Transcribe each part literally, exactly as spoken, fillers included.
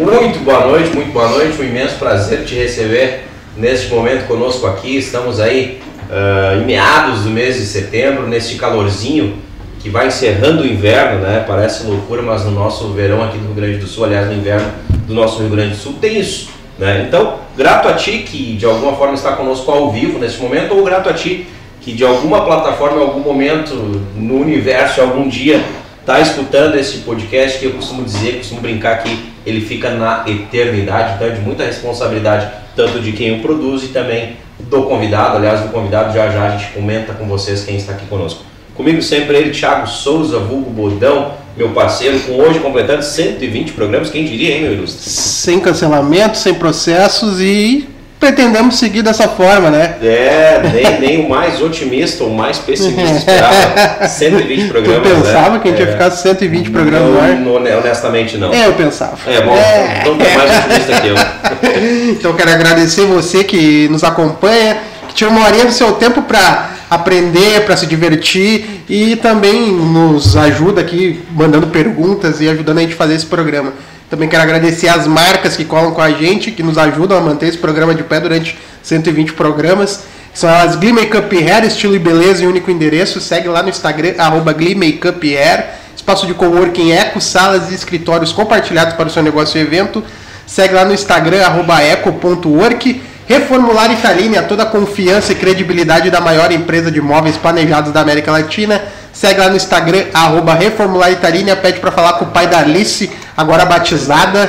Muito boa noite, muito boa noite, um imenso prazer te receber neste momento conosco aqui. Estamos aí uh, em meados do mês de setembro, neste calorzinho que vai encerrando o inverno, né? Parece loucura, mas no nosso verão aqui do Rio Grande do Sul, aliás, no inverno do nosso Rio Grande do Sul, tem isso, né? Então, grato a ti que de alguma forma está conosco ao vivo neste momento, ou grato a ti que de alguma plataforma, em algum momento no universo, algum dia, está escutando esse podcast, que eu costumo dizer, costumo brincar que ele fica na eternidade, então é de muita responsabilidade, tanto de quem o produz e também do convidado. Aliás, do convidado já já a gente comenta com vocês quem está aqui conosco. Comigo sempre ele, Thiago Souza, vulgo Bodão, meu parceiro, com hoje completando cento e vinte programas, quem diria, hein, meu ilustre? Sem cancelamento, sem processos e pretendemos seguir dessa forma, né? É, nem, nem o mais otimista ou o mais pessimista esperava cento e vinte programas. Tu pensava, né? que a gente é. ia ficar cento e vinte programas no ar? Não, honestamente não. É, eu pensava. É, bom, é. Então tu é mais otimista que eu. Então eu quero agradecer você que nos acompanha, que tira uma horinha do seu tempo para aprender, para se divertir e também nos ajuda aqui mandando perguntas e ajudando a gente a fazer esse programa. Também quero agradecer as marcas que colam com a gente, que nos ajudam a manter esse programa de pé durante cento e vinte programas. São as Glee Makeup Hair, estilo e beleza em único endereço. Segue lá no Instagram, arroba Glee Makeup Hair. Espaço de coworking, eco, salas e escritórios compartilhados para o seu negócio e evento. Segue lá no Instagram, arroba eco ponto work. Reformular Italine, a toda a confiança e credibilidade da maior empresa de móveis planejados da América Latina. Segue lá no Instagram, arroba Reformular Italine. Pede para falar com o pai da Alice, agora batizada.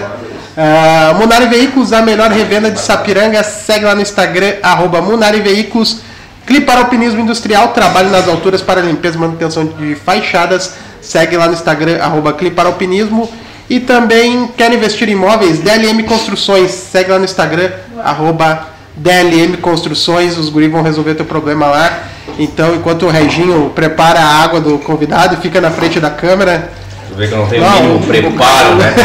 Uh, Munari Veículos, a melhor revenda de Sapiranga. Segue lá no Instagram, arroba Munari Veículos. Clipar Alpinismo Industrial, trabalho nas alturas para limpeza e manutenção de fachadas. Segue lá no Instagram, arroba Clipar Alpinismo. E também quer investir em imóveis? D L M Construções. Segue lá no Instagram, arroba D L M Construções. Os guris vão resolver teu problema lá. Então, enquanto o Reginho prepara a água do convidado, fica na frente da câmera. Tu vê que eu não tenho o mínimo preparo, né?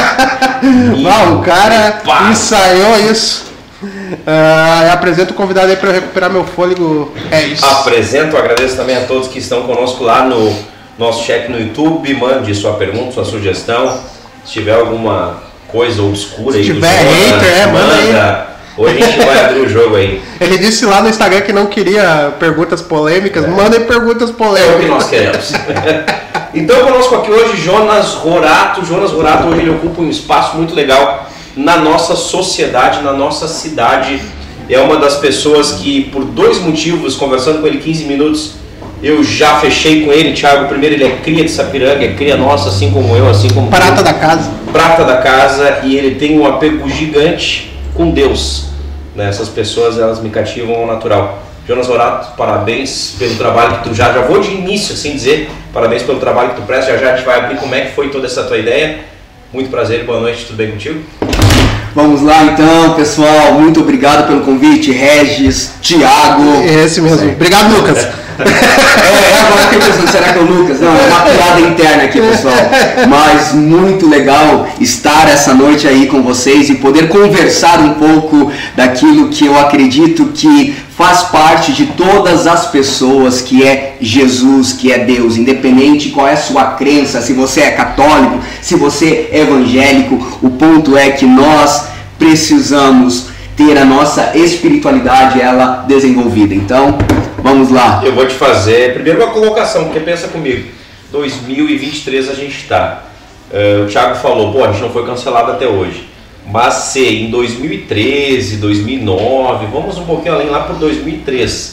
Ah, o cara preparo. Ensaiou isso. Uh, apresento o convidado aí para eu recuperar meu fôlego. É isso. Apresento, agradeço também a todos que estão conosco lá no nosso chat no YouTube. Mande sua pergunta, sua sugestão. Se tiver alguma coisa obscura aí, se tiver hater, é, manda aí. Hoje a gente vai abrir o jogo aí. Ele disse lá no Instagram que não queria perguntas polêmicas. É. Mandem perguntas polêmicas. É o que nós queremos. Então, conosco aqui hoje, Jonas Rorato. Jonas Rorato, hoje ele ocupa um espaço muito legal na nossa sociedade, na nossa cidade. É uma das pessoas que, por dois motivos, conversando com ele quinze minutos, eu já fechei com ele, Thiago. Primeiro, ele é cria de Sapiranga, é cria nossa, assim como eu, assim como Prata tu. da casa. Prata da casa, e ele tem um apego gigante com Deus. Essas pessoas, elas me cativam ao natural. Jonas Rorato, parabéns pelo trabalho que tu já, já vou de início assim dizer, parabéns pelo trabalho que tu presta, já já a gente vai abrir como é que foi toda essa tua ideia. Muito prazer, boa noite, tudo bem contigo? Vamos lá então, pessoal, muito obrigado pelo convite, Regis, Thiago. Esse mesmo, certo. Obrigado, Lucas. É, é agora que eu pensando, será que é o Lucas? Não, é uma piada interna aqui, pessoal. Mas muito legal estar essa noite aí com vocês e poder conversar um pouco daquilo que eu acredito que faz parte de todas as pessoas, que é Jesus, que é Deus, independente qual é a sua crença, se você é católico, se você é evangélico, o ponto é que nós precisamos ter a nossa espiritualidade ela desenvolvida. Então, vamos lá. Eu vou te fazer primeiro uma colocação, porque pensa comigo, dois mil e vinte e três a gente está. Uh, o Thiago falou, pô, a gente não foi cancelado até hoje. Mas se em dois mil e treze, dois mil e nove, vamos um pouquinho além lá por dois mil e três,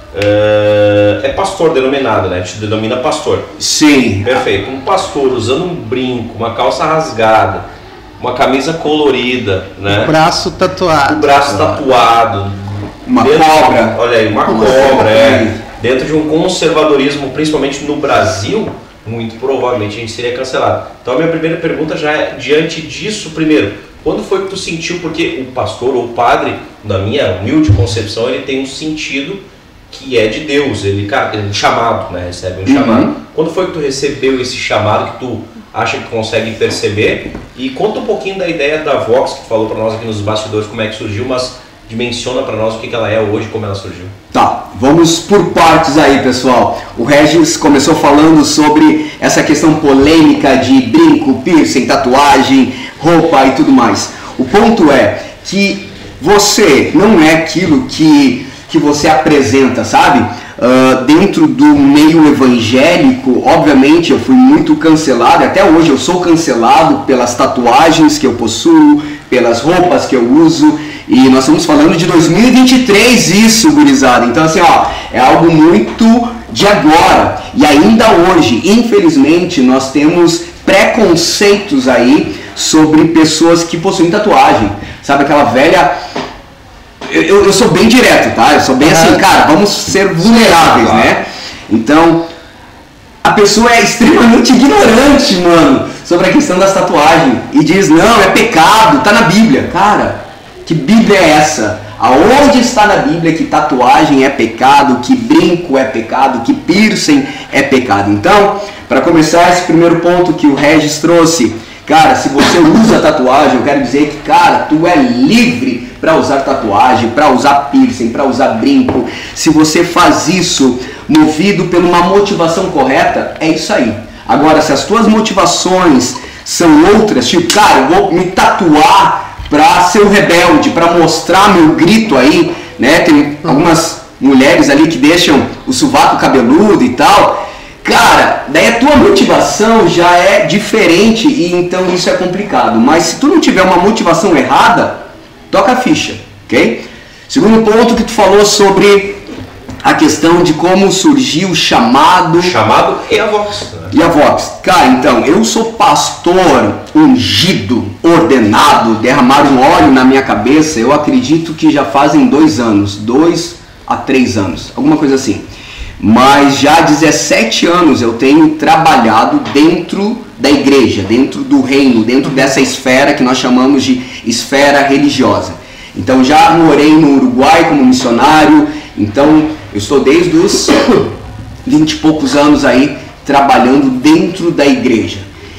uh, é pastor denominado, né? A gente denomina pastor. Sim. Perfeito. Um pastor usando um brinco, uma calça rasgada, uma camisa colorida, né? O braço tatuado. O braço tatuado. Uma cobra. De, olha aí, uma, uma cobra, é. Dentro de um conservadorismo, principalmente no Brasil, muito provavelmente a gente seria cancelado. Então a minha primeira pergunta já é, diante disso, primeiro, quando foi que tu sentiu, porque o pastor ou o padre, na minha humilde concepção, ele tem um sentido que é de Deus, ele, cara, ele é um chamado, né? Recebe um uhum. chamado. Quando foi que tu recebeu esse chamado que tu acha que consegue perceber? E conta um pouquinho da ideia da Vox, que tu falou para nós aqui nos bastidores como é que surgiu, mas dimensiona para nós o que ela é hoje, como ela surgiu. Tá, vamos por partes aí, pessoal. O Regis começou falando sobre essa questão polêmica de brinco, piercing, tatuagem, roupa e tudo mais. O ponto é que você não é aquilo que, que você apresenta, sabe? Uh, dentro do meio evangélico, obviamente eu fui muito cancelado, até hoje eu sou cancelado pelas tatuagens que eu possuo, pelas roupas que eu uso, e nós estamos falando de dois mil e vinte e três isso, gurizada. Então assim, ó, é algo muito de agora, e ainda hoje, infelizmente, nós temos preconceitos aí sobre pessoas que possuem tatuagem, sabe, aquela velha... Eu, eu sou bem direto, tá? Eu sou bem assim, cara, vamos ser vulneráveis, né? Então, a pessoa é extremamente ignorante, mano, sobre a questão das tatuagens. E diz, não, é pecado, tá na Bíblia. Cara, que Bíblia é essa? Aonde está na Bíblia que tatuagem é pecado, que brinco é pecado, que piercing é pecado? Então, para começar esse primeiro ponto que o Regis trouxe, cara, se você usa tatuagem, eu quero dizer que, cara, tu é livre para usar tatuagem, para usar piercing, para usar brinco. Se você faz isso movido por uma motivação correta, é isso aí. Agora, se as tuas motivações são outras, tipo, cara, eu vou me tatuar para ser um rebelde, para mostrar meu grito aí, né? Tem algumas mulheres ali que deixam o sovaco cabeludo e tal. Cara, daí a tua motivação já é diferente e então isso é complicado. Mas se tu não tiver uma motivação errada, toca a ficha, ok? Segundo ponto que tu falou sobre a questão de como surgiu o chamado... Chamado e a Vox. E a Vox. Cara, então, eu sou pastor ungido, ordenado, derramaram óleo na minha cabeça, eu acredito que já fazem dois anos, dois a três anos, alguma coisa assim. Mas já há dezessete anos eu tenho trabalhado dentro da igreja, dentro do reino, dentro dessa esfera que nós chamamos de esfera religiosa. Então já morei no Uruguai como missionário, então eu estou desde os vinte e poucos anos aí trabalhando dentro da igreja.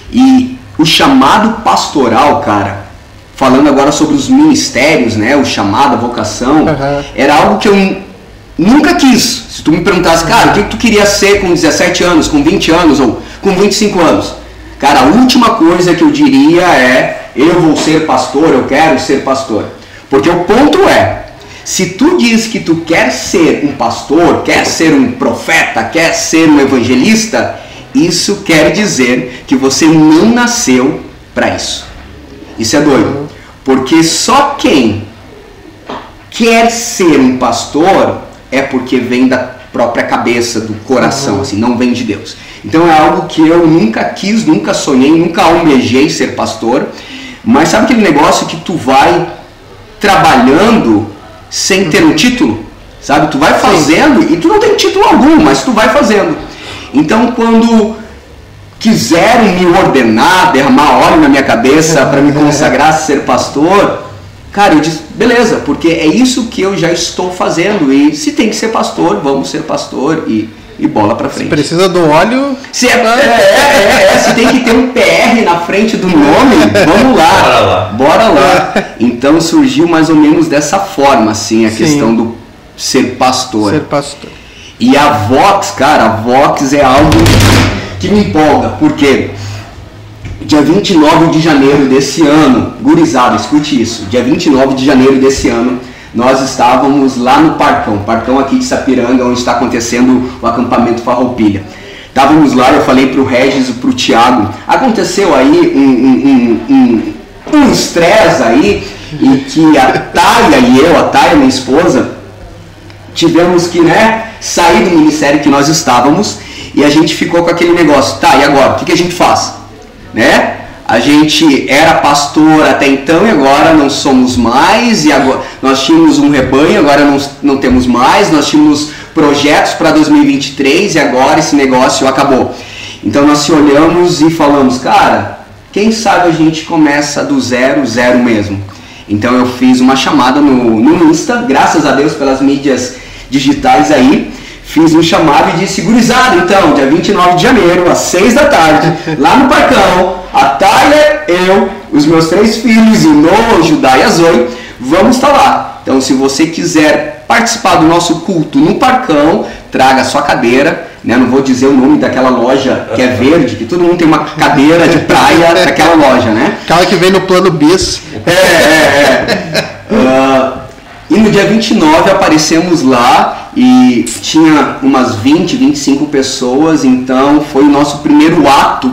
E o chamado pastoral, cara, falando agora sobre os ministérios, né, o chamado, a vocação, uhum. era algo que eu nunca quis. Se tu me perguntasse, cara, o que tu queria ser com dezessete anos, com vinte anos ou com vinte e cinco anos? Cara, a última coisa que eu diria é, eu vou ser pastor, eu quero ser pastor. Porque o ponto é, se tu diz que tu quer ser um pastor, quer ser um profeta, quer ser um evangelista, isso quer dizer que você não nasceu para isso. Isso é doido. Porque só quem quer ser um pastor é porque vem da própria cabeça, do coração, uhum. assim, não vem de Deus. Então é algo que eu nunca quis, nunca sonhei, nunca almejei ser pastor, mas sabe aquele negócio que tu vai trabalhando sem ter um título? Sabe, tu vai fazendo e tu não tem título algum, mas tu vai fazendo. Então quando quiserem me ordenar, derramar óleo na minha cabeça para me consagrar a ser pastor, cara, eu disse, beleza, porque é isso que eu já estou fazendo. E se tem que ser pastor, vamos ser pastor e, e bola pra frente. Se precisa do óleo... Se é, é, é, é, se tem que ter um P R na frente do nome, vamos lá. Bora lá. Bora lá. Então surgiu mais ou menos dessa forma, assim, a Sim. questão do ser pastor. Ser pastor. E a Vox, cara, a Vox é algo que me empolga. Por quê? Dia vinte e nove de janeiro desse ano, gurizada, escute isso, dia vinte e nove de janeiro desse ano, nós estávamos lá no Parcão, Parcão aqui de Sapiranga, onde está acontecendo o acampamento Farroupilha. Estávamos lá, eu falei para o Regis e para o Thiago, aconteceu aí um, um, um, um estresse aí, em que a Thaia e eu, a Thaia, minha esposa, tivemos que, né, sair do ministério que nós estávamos, e a gente ficou com aquele negócio, tá, e agora, o que, que a gente faz? Né? A gente era pastor até então e agora não somos mais, e agora nós tínhamos um rebanho, agora não, não temos mais, nós tínhamos projetos para dois mil e vinte e três e agora esse negócio acabou. Então nós se olhamos e falamos, cara, quem sabe a gente começa do zero, zero mesmo. Então eu fiz uma chamada no, no Insta, graças a Deus pelas mídias digitais aí, fiz um chamado e disse, gurizada, então, dia vinte e nove de janeiro, às seis da tarde, lá no Parcão, a Thalia, eu, os meus três filhos, e Noah, Judá e a Zoe, vamos estar lá. Então, se você quiser participar do nosso culto no Parcão, traga a sua cadeira, né? Não vou dizer o nome daquela loja que é verde, que todo mundo tem uma cadeira de praia daquela loja, né? Aquela que vem no plano bis. É, é, é. Uh, e no dia vinte e nove aparecemos lá e tinha umas vinte, vinte e cinco pessoas, então foi o nosso primeiro ato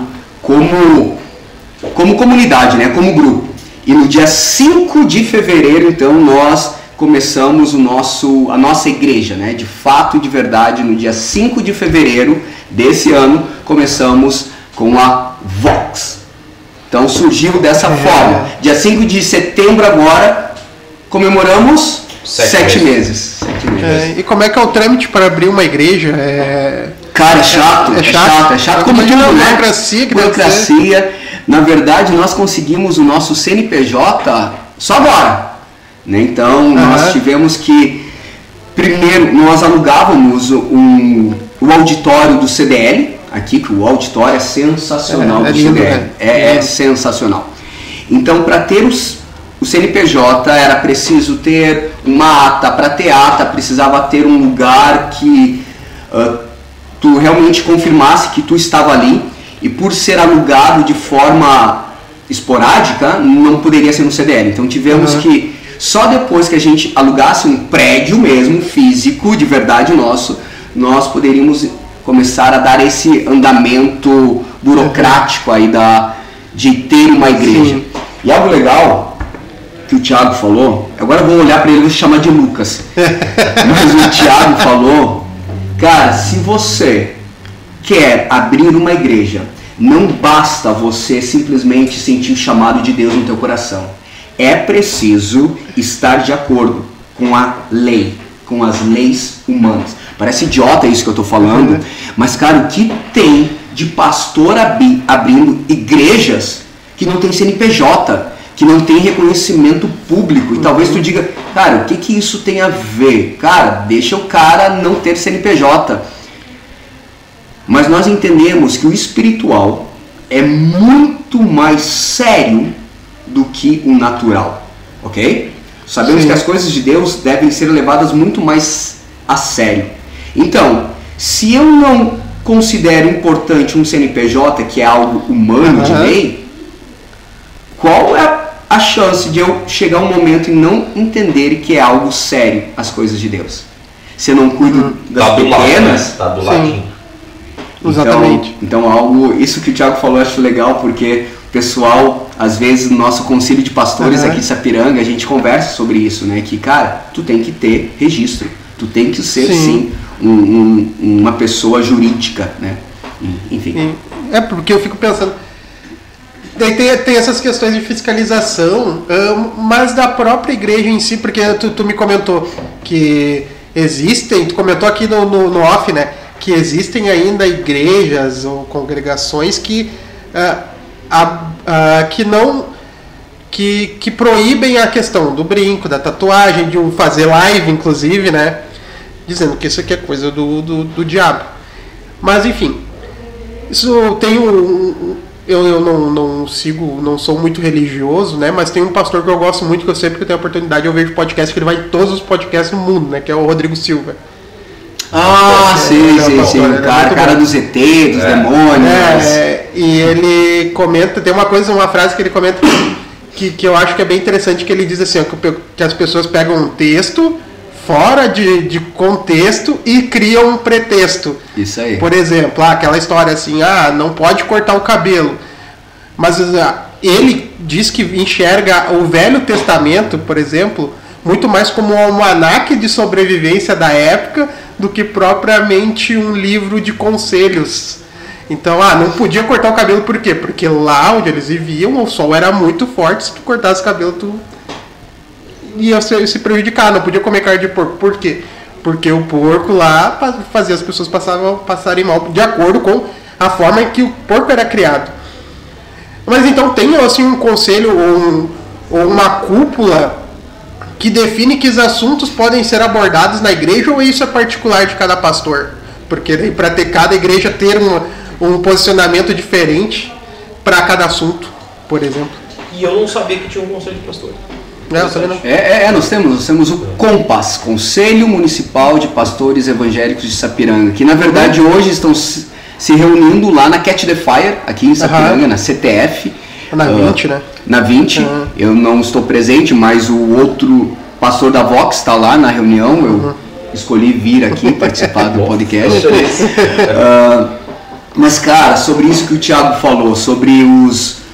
como, como comunidade, né? Como grupo. E no dia cinco de fevereiro, então, nós começamos o nosso, a nossa igreja, né? De fato e de verdade, no dia cinco de fevereiro desse ano, começamos com a Vox. Então surgiu dessa é. forma. Dia cinco de setembro agora, comemoramos sete, sete meses. meses. Sete meses. É, e como é que é o trâmite para abrir uma igreja? É... Cara, é chato, é, é chato, é chato, é chato como tudo, né? Burocracia, burocracia. Na verdade, nós conseguimos o nosso C N P J só agora. Né? Então, uhum. nós tivemos que, primeiro, nós alugávamos um, o auditório do C D L, aqui, que o auditório é sensacional é, é do lindo, C D L, né? é, é sensacional. Então, para ter os, o C N P J, era preciso ter uma ata, para ter ata, precisava ter um lugar que uh, tu realmente confirmasse que tu estava ali, e por ser alugado de forma esporádica, não poderia ser no C D L. Então, tivemos uhum. que só depois que a gente alugasse um prédio mesmo, físico, de verdade nosso, nós poderíamos começar a dar esse andamento burocrático aí da, de ter uma igreja. Sim. E algo legal que o Thiago falou, agora eu vou olhar para ele e vou chamar de Lucas. Mas o Thiago falou, cara, se você quer abrir uma igreja, não basta você simplesmente sentir o chamado de Deus no teu coração. É preciso estar de acordo com a lei, com as leis humanas. Parece idiota isso que eu estou falando, uhum. mas, cara, o que tem de pastor abi- abrindo igrejas que não tem C N P J, que não tem reconhecimento público? E uhum. talvez tu diga, cara, o que, que isso tem a ver? Cara, deixa o cara não ter C N P J. Mas nós entendemos que o espiritual é muito mais sério do que o natural, ok? Sabemos Sim. que as coisas de Deus devem ser levadas muito mais a sério. Então, se eu não considero importante um C N P J, que é algo humano, uhum. de lei, qual é a chance de eu chegar um momento e não entender que é algo sério as coisas de Deus? Se eu não cuido uhum. das tá pequenas... Está do ladinho. Então, Exatamente. Então, algo, isso que o Thiago falou eu acho legal, porque o pessoal, às vezes, no nosso concílio de pastores uhum. aqui em Sapiranga, a gente conversa sobre isso, né? Que, cara, tu tem que ter registro, tu tem que ser, sim, sim um, um, uma pessoa jurídica, né? Enfim. Sim. É, porque eu fico pensando... Daí tem, tem essas questões de fiscalização, mas da própria igreja em si, porque tu, tu me comentou que existem, tu comentou aqui no, no, no off, né? Que existem ainda igrejas ou congregações que, uh, a, a, que não que, que proíbem a questão do brinco, da tatuagem, de fazer live, inclusive, né? Dizendo que isso aqui é coisa do, do, do diabo. Mas enfim, isso tem um, eu, eu não, não sigo, não sou muito religioso, né? Mas tem um pastor que eu gosto muito, que eu sempre que eu tenho a oportunidade eu vejo podcast, que ele vai em todos os podcasts do mundo, né? Que é o Rodrigo Silva. Ah, sim, sim, sim, o cara, cara do Z T, dos é. demônios. É, e ele comenta, tem uma coisa, uma frase que ele comenta que, que eu acho que é bem interessante, que ele diz assim, ó, que as pessoas pegam um texto fora de, de contexto e criam um pretexto. Isso aí. Por exemplo, ah, aquela história assim, ah, não pode cortar o cabelo. Mas ah, ele diz que enxerga o Velho Testamento, por exemplo, muito mais como um almanaque de sobrevivência da época do que propriamente um livro de conselhos. Então, ah, não podia cortar o cabelo por quê? Porque lá onde eles viviam, o sol era muito forte, se tu cortasse o cabelo, tu ia se, se prejudicar, não podia comer carne de porco. Por quê? Porque o porco lá fazia as pessoas passavam, passarem mal, de acordo com a forma em que o porco era criado. Mas então tem assim um conselho ou, um, ou uma cúpula que define que os assuntos podem ser abordados na igreja, ou isso é particular de cada pastor? Porque para ter cada igreja ter um, um posicionamento diferente para cada assunto, por exemplo. E eu não sabia que tinha um conselho de pastor. É, eu também não. É, é, é, nós temos, nós temos o COMPAS, Conselho Municipal de Pastores Evangélicos de Sapiranga, que na verdade hoje estão se, se reunindo lá na Catch the Fire, aqui em Sapiranga, uhum. na C T F. Na uh, vinte, né? Na vinte, uhum. eu não estou presente, mas o outro pastor da Vox está lá na reunião, eu uhum. escolhi vir aqui participar do podcast. uh, mas cara, sobre isso que o Thiago falou, sobre os...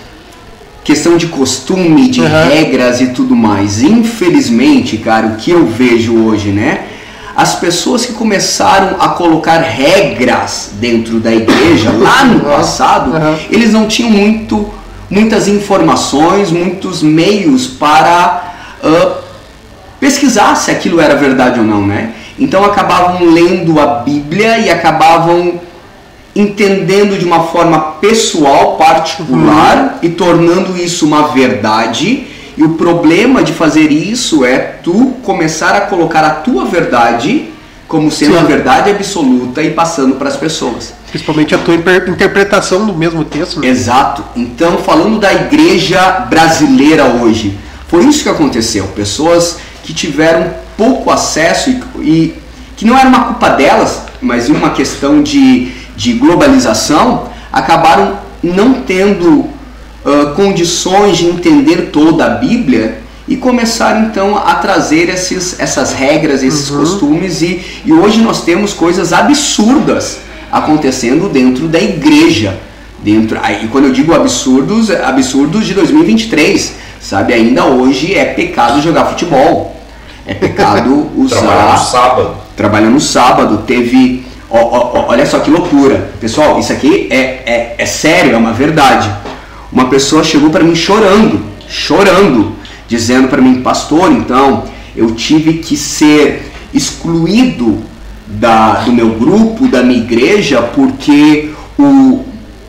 questão de costume, de uhum. regras e tudo mais. Infelizmente, cara, o que eu vejo hoje, né? As pessoas que começaram a colocar regras dentro da igreja lá no passado, uhum. eles não tinham muito, muitas informações, muitos meios para uh, pesquisar se aquilo era verdade ou não, né? Então acabavam lendo a Bíblia e acabavam entendendo de uma forma pessoal, particular, uhum. e tornando isso uma verdade. E o problema de fazer isso é tu começar a colocar a tua verdade como sendo Sim. a verdade absoluta e passando para as pessoas. Principalmente a tua interpretação do mesmo texto. Né? Exato. Então, falando da igreja brasileira hoje, foi isso que aconteceu. Pessoas que tiveram pouco acesso e, e que não era uma culpa delas, mas uma questão de de globalização, acabaram não tendo uh, condições de entender toda a Bíblia e começaram então a trazer esses, essas regras, esses uhum. costumes e, e hoje nós temos coisas absurdas acontecendo dentro da igreja. Dentro, e quando eu digo absurdos, absurdos de dois mil e vinte e três, sabe? Ainda hoje é pecado jogar futebol, é pecado usar... Trabalhar no sábado. Trabalhar no sábado, teve... Olha só que loucura, pessoal, isso aqui é, é, é sério, é uma verdade. Uma pessoa chegou para mim chorando, chorando, dizendo para mim, pastor, então eu tive que ser excluído da, do meu grupo, da minha igreja, porque o,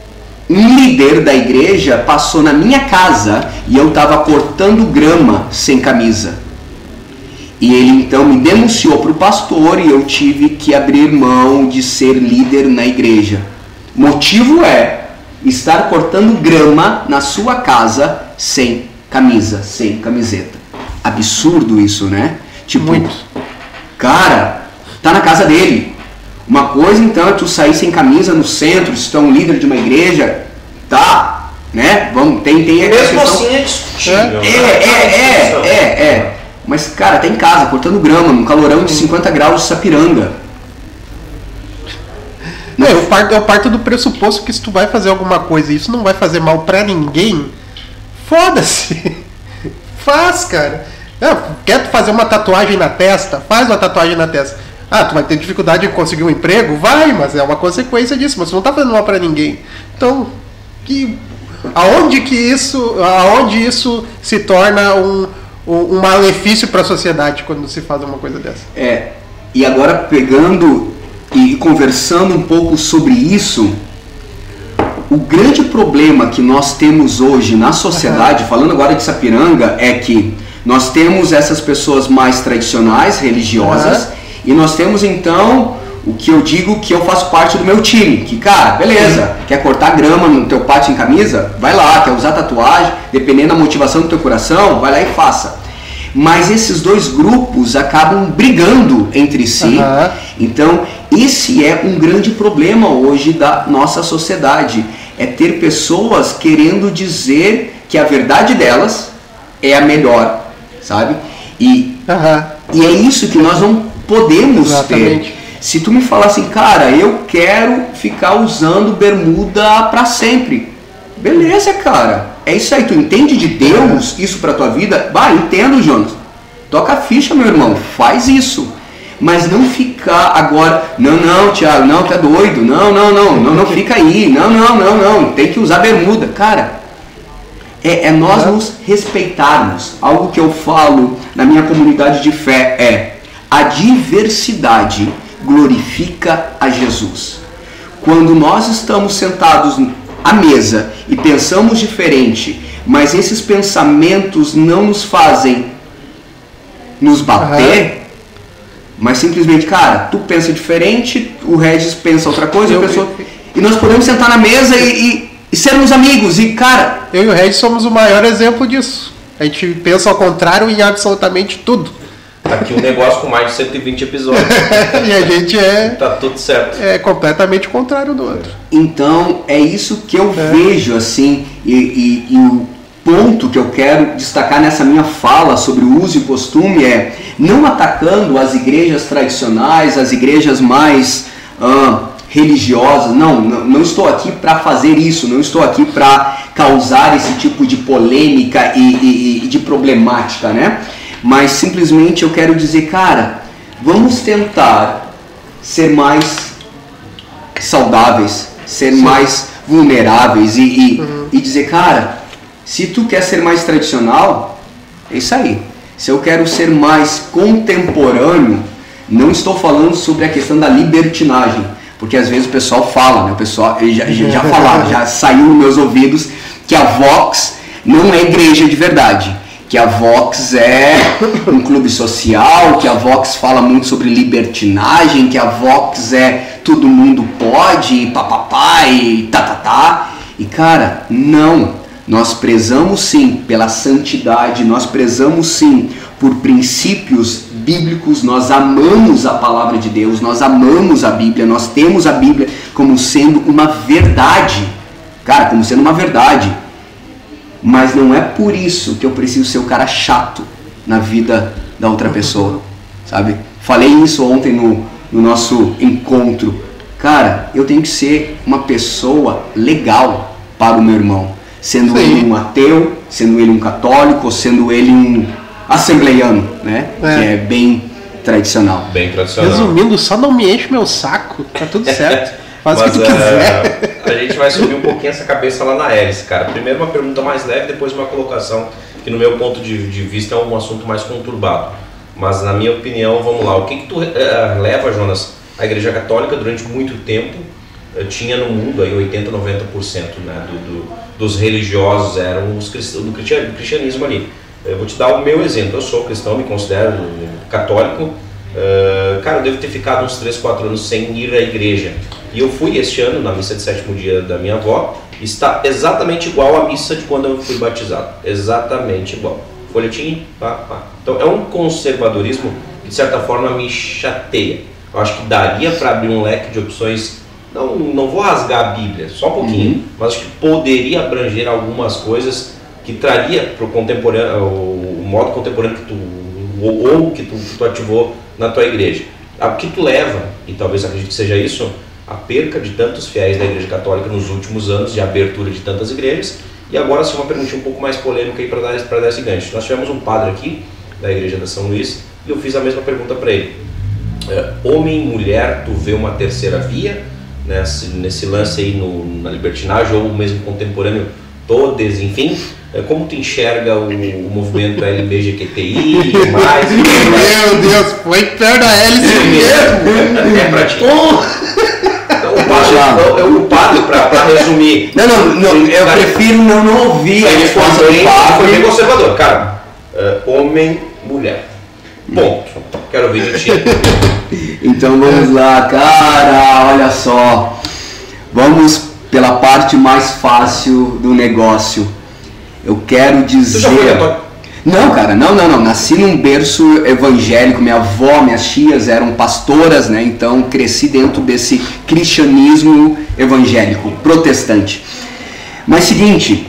um líder da igreja passou na minha casa e eu estava cortando grama sem camisa. E ele então me denunciou para o pastor e eu tive que abrir mão de ser líder na igreja. Motivo é estar cortando grama na sua casa sem camisa, sem camiseta. Absurdo isso, né? Tipo, Muito. Cara, tá na casa dele. Uma coisa então é tu sair sem camisa no centro, se tu é um líder de uma igreja, tá, né? Vamos, tem, tem Mesmo assim é discutível. É, é, é, é, é. Mas, cara, tá em casa, cortando grama, num calorão de cinquenta graus de Sapiranga. É, eu parto, eu parto do pressuposto que se tu vai fazer alguma coisa e isso não vai fazer mal pra ninguém, foda-se. Faz, cara. É, quer fazer uma tatuagem na testa? Faz uma tatuagem na testa. Ah, tu vai ter dificuldade em conseguir um emprego? Vai, mas é uma consequência disso. Mas tu não tá fazendo mal pra ninguém. Então, que, aonde que isso, aonde isso se torna um... um malefício para a sociedade quando se faz uma coisa dessa. É, e agora pegando e conversando um pouco sobre isso, o grande problema que nós temos hoje na sociedade, uhum. falando agora de Sapiranga, é que nós temos essas pessoas mais tradicionais, religiosas, uhum. e nós temos então o que eu digo que eu faço parte do meu time, que cara, beleza, uhum. quer cortar grama no teu pátio em camisa? Vai lá, quer usar tatuagem, dependendo da motivação do teu coração, vai lá e faça. Mas esses dois grupos acabam brigando entre si, uhum. então esse é um grande problema hoje da nossa sociedade, é ter pessoas querendo dizer que a verdade delas é a melhor, sabe? E, uhum. e é isso que nós não podemos Exatamente. ter. Se tu me falar assim, cara, eu quero ficar usando bermuda pra sempre. Beleza, cara. É isso aí. Tu entende de Deus isso pra tua vida? Bah, entendo, Jonas. Toca a ficha, meu irmão. Faz isso. Mas não ficar agora... Não, não, Thiago. Não, tá doido. Não, não, não. Não, não fica aí. Não, não, não, não. Tem que usar bermuda. Cara, é, é nós nos respeitarmos. Algo que eu falo na minha comunidade de fé é... A diversidade glorifica a Jesus. Quando nós estamos sentados à mesa e pensamos diferente, mas esses pensamentos não nos fazem nos bater, uhum. mas simplesmente, cara, tu pensa diferente, o Regis pensa outra coisa, eu, a pessoa, eu, e nós podemos sentar na mesa e, e, e sermos amigos, e cara... Eu e o Regis somos o maior exemplo disso. A gente pensa ao contrário em absolutamente tudo. Aqui um negócio com mais de cento e vinte episódios. E a gente é... Tá tudo certo. É completamente o contrário do outro. Então, é isso que eu é. vejo, assim, e, e, e o ponto que eu quero destacar nessa minha fala sobre o uso e costume é não atacando as igrejas tradicionais, as igrejas mais ah, religiosas. Não, não, não estou aqui para fazer isso, não estou aqui para causar esse tipo de polêmica e, e, e de problemática, né? Mas simplesmente eu quero dizer, cara, vamos tentar ser mais saudáveis, ser Sim. mais vulneráveis e, e, uhum. e dizer, cara, se tu quer ser mais tradicional, é isso aí. Se eu quero ser mais contemporâneo, não estou falando sobre a questão da libertinagem, porque às vezes o pessoal fala, né? O pessoal já, já falaram, já saiu nos meus ouvidos que a Vox não é igreja de verdade. Que a Vox é um clube social, que a Vox fala muito sobre libertinagem, que a Vox é todo mundo pode, papapá e tatatá. E cara, não. Nós prezamos sim pela santidade, nós prezamos sim por princípios bíblicos, nós amamos a palavra de Deus, nós amamos a Bíblia, nós temos a Bíblia como sendo uma verdade. Cara, como sendo uma verdade. Mas não é por isso que eu preciso ser o cara chato na vida da outra pessoa, sabe? Falei isso ontem no, no nosso encontro. Cara, eu tenho que ser uma pessoa legal para o meu irmão. Sendo Sim. ele um ateu, sendo ele um católico, ou sendo ele um assembleiano, né? É. Que é bem tradicional. Bem tradicional. Resumindo, só não me enche meu saco, tá tudo certo. Faz Mas, o que tu quiser. Uh, a gente vai subir um pouquinho essa cabeça lá na hélice, cara. Primeiro uma pergunta mais leve, depois uma colocação que no meu ponto de, de vista é um assunto mais conturbado. Mas na minha opinião, vamos lá. O que que tu uh, leva, Jonas? A Igreja Católica durante muito tempo uh, tinha no mundo aí oitenta, noventa por cento, né, do, do, dos religiosos eram os cristãos, do cristianismo ali. Eu vou te dar o meu exemplo. Eu sou cristão, me considero católico. Uh, cara, eu devo ter ficado uns três, quatro anos sem ir à igreja. E eu fui este ano na missa de sétimo dia da minha avó. Está exatamente igual à missa de quando eu fui batizado. Exatamente igual. Folhetim, pá, pá. Então é um conservadorismo que de certa forma me chateia. Eu acho que daria para abrir um leque de opções. Não, não vou rasgar a Bíblia, só um pouquinho. Uhum. Mas acho que poderia abranger algumas coisas que traria para o contemporâneo, o modo contemporâneo que tu, ou, ou que tu, que tu ativou na tua igreja. O que tu leva, e talvez acredite que seja isso, a perca de tantos fiéis da Igreja Católica nos últimos anos, de abertura de tantas igrejas. E agora sim uma pergunta um pouco mais polêmica para dar, para dar esse gancho. Nós tivemos um padre aqui, da Igreja da São Luís, e eu fiz a mesma pergunta para ele. É, homem, mulher, tu vê uma terceira via, né, nesse lance aí no, na libertinagem, ou mesmo contemporâneo, todes, enfim. É, como tu enxerga o, o movimento L G B T Q I e mais? Meu Deus, foi perto da hélice mesmo! É pra ti. Então, o padre, eu, o padre para resumir. Não, não, não eu cara, prefiro não, não ouvir a resposta do padre. Foi bem conservador, cara. Uh, homem, mulher. Ponto. Quero ouvir de ti. Então vamos lá, cara, olha só. Vamos pela parte mais fácil do negócio. Eu quero dizer... Você já foi Não, cara, não, não, não. Nasci num berço evangélico. Minha avó, minhas tias eram pastoras, né? Então cresci dentro desse cristianismo evangélico, protestante. Mas seguinte,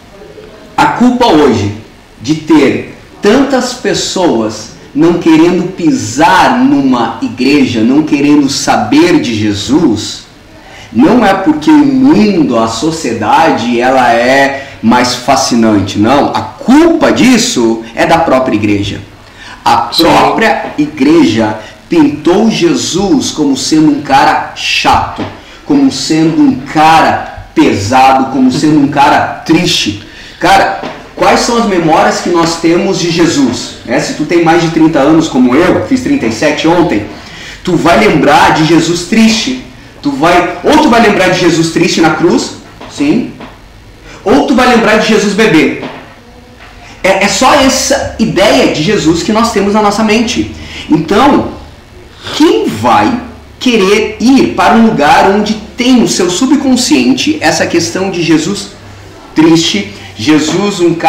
a culpa hoje de ter tantas pessoas não querendo pisar numa igreja, não querendo saber de Jesus, não é porque o mundo, a sociedade, ela é mais fascinante, não. A culpa disso é da própria igreja. A própria igreja pintou Jesus como sendo um cara chato, como sendo um cara pesado, como sendo um cara triste. Cara, quais são as memórias que nós temos de Jesus? É, se tu tem mais de trinta anos como eu, fiz trinta e sete ontem, tu vai lembrar de Jesus triste. Tu vai, ou tu vai lembrar de Jesus triste na cruz, sim, ou tu vai lembrar de Jesus bebê. É, é só essa ideia de Jesus que nós temos na nossa mente. Então, quem vai querer ir para um lugar onde tem no seu subconsciente essa questão de Jesus triste, Jesus um cara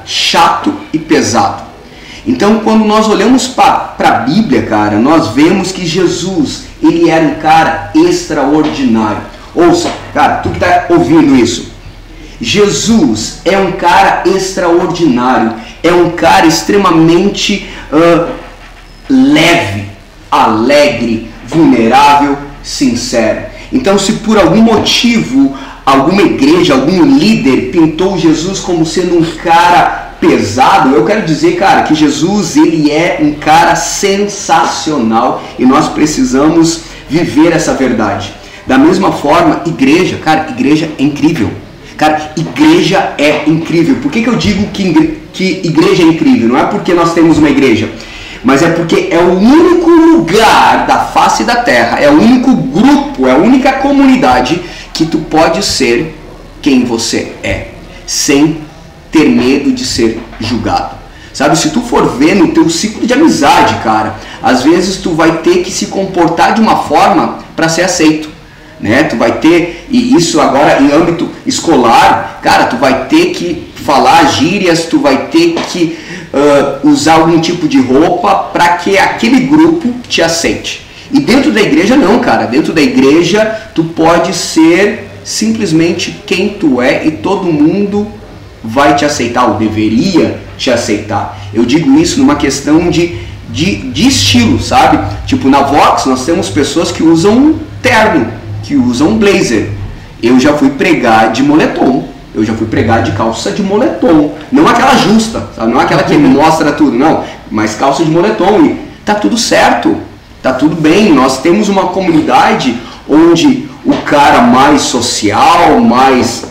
chato e pesado. Então, quando nós olhamos para a Bíblia, cara, nós vemos que Jesus, ele era um cara extraordinário. Ouça, cara, tu que está ouvindo isso. Jesus é um cara extraordinário, é um cara extremamente uh, leve, alegre, vulnerável, sincero. Então, se por algum motivo, alguma igreja, algum líder pintou Jesus como sendo um cara pesado, eu quero dizer, cara, que Jesus, ele é um cara sensacional e nós precisamos viver essa verdade. Da mesma forma, igreja, cara, igreja é incrível. Cara, igreja é incrível. Por que que eu digo que, que igreja é incrível? Não é porque nós temos uma igreja, mas é porque é o único lugar da face da terra, é o único grupo, é a única comunidade que tu pode ser quem você é, sem ter medo de ser julgado. Sabe, se tu for ver no teu ciclo de amizade, cara, às vezes tu vai ter que se comportar de uma forma para ser aceito. Né? Tu vai ter, e isso agora em âmbito escolar, cara, tu vai ter que falar gírias, tu vai ter que uh, usar algum tipo de roupa para que aquele grupo te aceite. E dentro da igreja não, cara, dentro da igreja tu pode ser simplesmente quem tu é e todo mundo vai te aceitar, ou deveria te aceitar. Eu digo isso numa questão de, de, de estilo, sabe? Tipo, na Vox nós temos pessoas que usam terno, que usam blazer. Eu já fui pregar de moletom, eu já fui pregar de calça de moletom, não aquela justa, sabe? Não aquela que mostra tudo, não, mas calça de moletom, e tá tudo certo, tá tudo bem. Nós temos uma comunidade onde o cara mais social, mais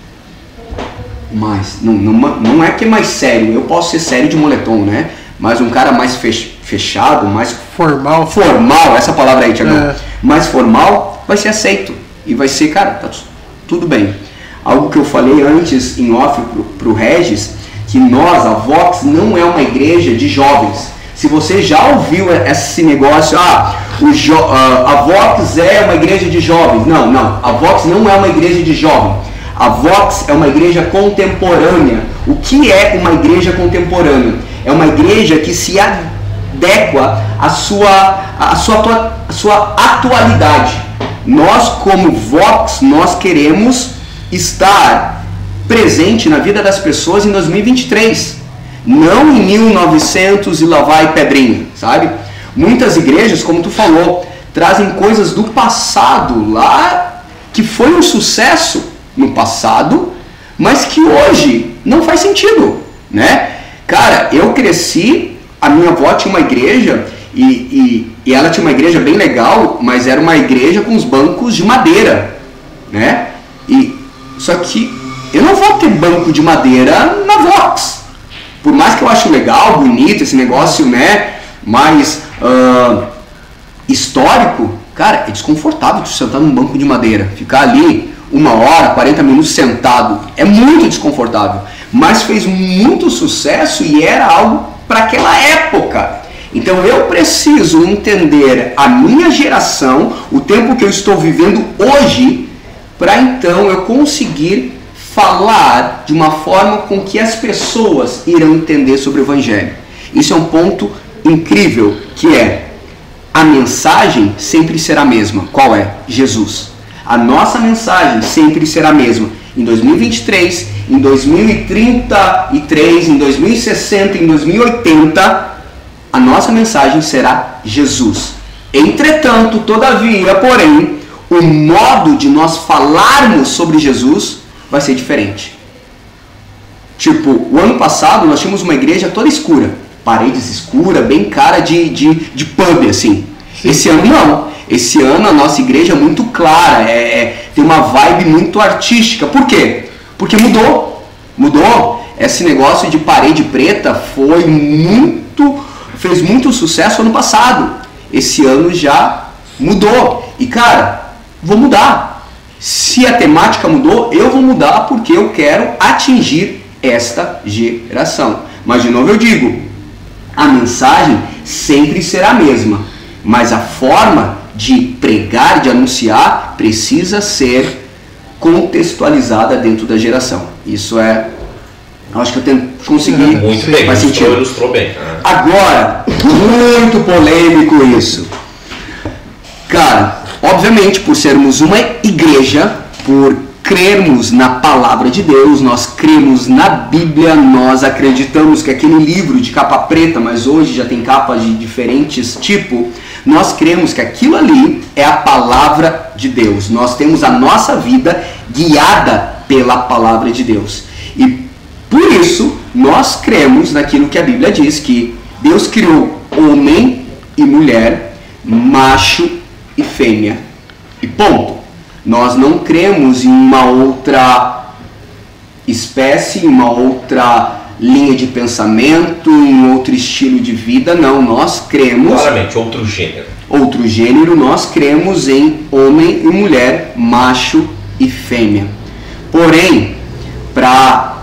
mais não, não, não é que é mais sério, eu posso ser sério de moletom, né? Mas um cara mais fechado, mais formal, formal, essa palavra aí, Tiagão, é. mais formal, vai ser aceito e vai ser, cara, tá tudo bem. Algo que eu falei antes em off pro, pro Regis, que nós, a Vox, não é uma igreja de jovens. Se você já ouviu esse negócio, ah, o jo, uh, a Vox é uma igreja de jovens. Não, não, a Vox não é uma igreja de jovens. A Vox é uma igreja contemporânea. O que é uma igreja contemporânea? É uma igreja que se adequa à sua, à sua, à sua atualidade. Nós, como Vox, nós queremos estar presente na vida das pessoas em dois mil e vinte e três, não em mil e novecentos e lá vai pedrinha, sabe? Muitas igrejas, como tu falou, trazem coisas do passado lá, que foi um sucesso no passado, mas que hoje não faz sentido, né? Cara, eu cresci, a minha avó tinha uma igreja e, e, e ela tinha uma igreja bem legal, mas era uma igreja com os bancos de madeira, né? E, só que eu não vou ter banco de madeira na Vox. Por mais que eu acho legal, bonito esse negócio, né, mais uh, histórico, cara, é desconfortável tu sentar num banco de madeira, ficar ali uma hora, quarenta minutos sentado, é muito desconfortável, mas fez muito sucesso e era algo para aquela época. Então eu preciso entender a minha geração, o tempo que eu estou vivendo hoje, para então eu conseguir falar de uma forma com que as pessoas irão entender sobre o Evangelho. Isso é um ponto incrível, que é a mensagem sempre será a mesma. Qual é? Jesus. A nossa mensagem sempre será a mesma. Em dois mil e vinte e três, em dois mil e trinta e três, em dois mil e sessenta, em dois mil e oitenta, a nossa mensagem será Jesus. Entretanto, todavia, porém, o modo de nós falarmos sobre Jesus vai ser diferente. Tipo, o ano passado nós tínhamos uma igreja toda escura, paredes escuras, bem cara de, de, de pub, assim. Sim. Esse ano não. Esse ano a nossa igreja é muito clara, é, é, tem uma vibe muito artística. Por quê? Porque mudou. Mudou. Esse negócio de parede preta foi muito, fez muito sucesso ano passado. Esse ano já mudou. E cara, vou mudar. Se a temática mudou, eu vou mudar porque eu quero atingir esta geração. Mas de novo eu digo, a mensagem sempre será a mesma, mas a forma de pregar, de anunciar, precisa ser contextualizada dentro da geração. Isso é Eu acho que eu tenho, consegui. Muito bem, faz ilustrou, sentido. ilustrou bem. Agora, muito polêmico isso. Cara, obviamente, por sermos uma igreja, por crermos na palavra de Deus, nós cremos na Bíblia, nós acreditamos que aquele livro de capa preta, mas hoje já tem capas de diferentes tipos, nós cremos que aquilo ali é a palavra de Deus. Nós temos a nossa vida guiada pela palavra de Deus. E por isso, nós cremos naquilo que a Bíblia diz, que Deus criou homem e mulher, macho e fêmea. E ponto. Nós não cremos em uma outra espécie, em uma outra linha de pensamento, em outro estilo de vida, não. Nós cremos... Claramente, outro gênero. Outro gênero, nós cremos em homem e mulher, macho e fêmea. Porém, para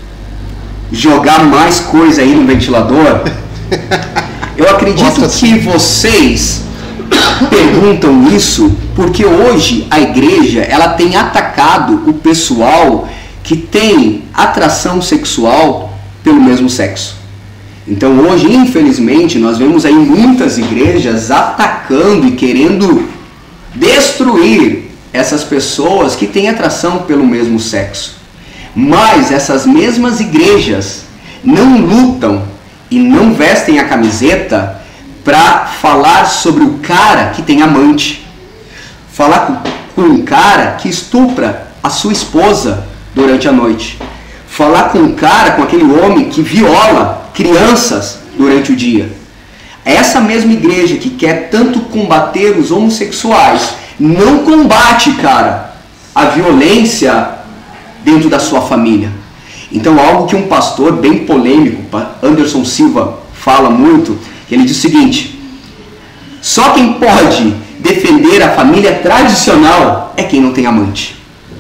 jogar mais coisa aí no ventilador, eu acredito que vocês perguntam isso porque hoje a igreja ela tem atacado o pessoal que tem atração sexual pelo mesmo sexo. Então hoje, infelizmente, nós vemos aí muitas igrejas atacando e querendo destruir essas pessoas que têm atração pelo mesmo sexo. Mas essas mesmas igrejas não lutam e não vestem a camiseta para falar sobre o cara que tem amante, falar com, com um cara que estupra a sua esposa durante a noite, falar com um cara, com aquele homem que viola crianças durante o dia. Essa mesma igreja que quer tanto combater os homossexuais não combate, cara, a violência dentro da sua família. Então, algo que um pastor bem polêmico, Anderson Silva, fala muito, ele diz o seguinte: só quem pode defender a família tradicional é quem não tem amante.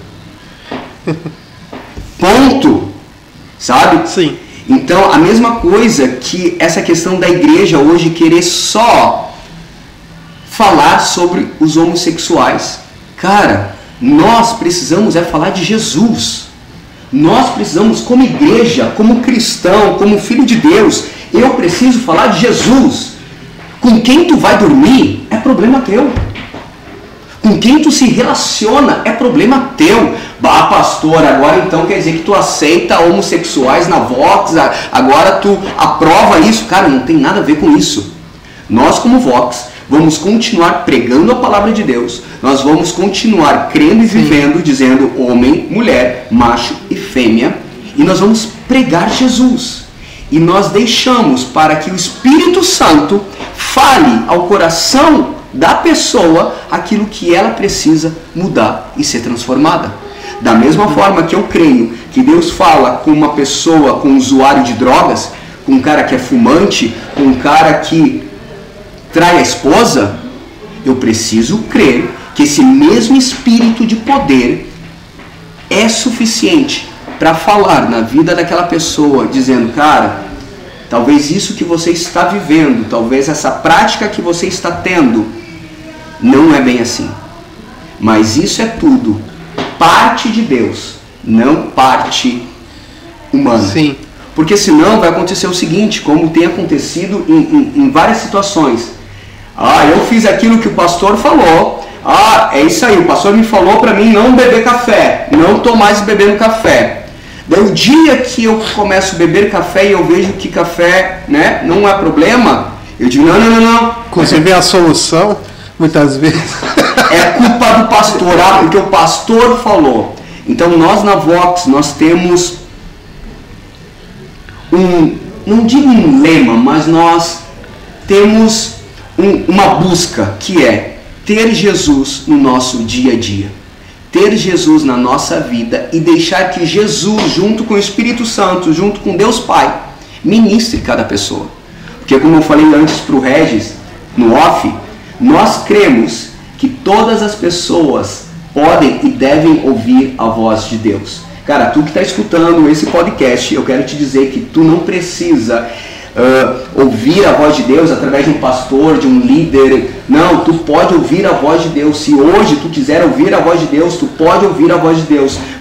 Ponto. Sabe? Sim. Então, a mesma coisa que essa questão da igreja hoje querer só falar sobre os homossexuais. Cara, nós precisamos é falar de Jesus. Nós precisamos, como igreja, como cristão, como filho de Deus, eu preciso falar de Jesus. Com quem tu vai dormir é problema teu. Com quem tu se relaciona é problema teu. Bah, pastor, agora então quer dizer que tu aceita homossexuais na Vox, agora tu aprova isso. Cara, não tem nada a ver com isso. Nós, como Vox, vamos continuar pregando a palavra de Deus. Nós vamos continuar crendo e vivendo, Sim. dizendo homem, mulher, macho e fêmea. E nós vamos pregar Jesus. E nós deixamos para que o Espírito Santo fale ao coração da pessoa aquilo que ela precisa mudar e ser transformada. Da mesma forma que eu creio que Deus fala com uma pessoa, com um usuário de drogas, com um cara que é fumante, com um cara que trai a esposa, eu preciso crer que esse mesmo espírito de poder é suficiente para falar na vida daquela pessoa, dizendo, cara, talvez isso que você está vivendo, talvez essa prática que você está tendo, não é bem assim. Mas isso é tudo parte de Deus, não parte humana. Sim. Porque senão vai acontecer o seguinte, como tem acontecido em, em, em várias situações. Ah, eu fiz aquilo que o pastor falou. Ah, é isso aí, o pastor me falou para mim não beber café. Não estou mais bebendo café. Daí o dia que eu começo a beber café e eu vejo que café, né, não é problema, eu digo, não, não, não, não. Inclusive a solução, muitas vezes. É culpa do pastor, ah, porque o pastor falou. Então nós na Vox, nós temos um, não digo um lema, mas nós temos um, uma busca que é ter Jesus no nosso dia a dia. Ter Jesus na nossa vida e deixar que Jesus, junto com o Espírito Santo, junto com Deus Pai, ministre cada pessoa. Porque como eu falei antes para o Regis, no off, nós cremos que todas as pessoas podem e devem ouvir a voz de Deus. Cara, tu que está escutando esse podcast, eu quero te dizer que tu não precisa uh, ouvir a voz de Deus através de um pastor, de um líder. Não, tu pode ouvir a voz de Deus. Se hoje tu quiser ouvir a voz de Deus, tu pode ouvir a voz de Deus.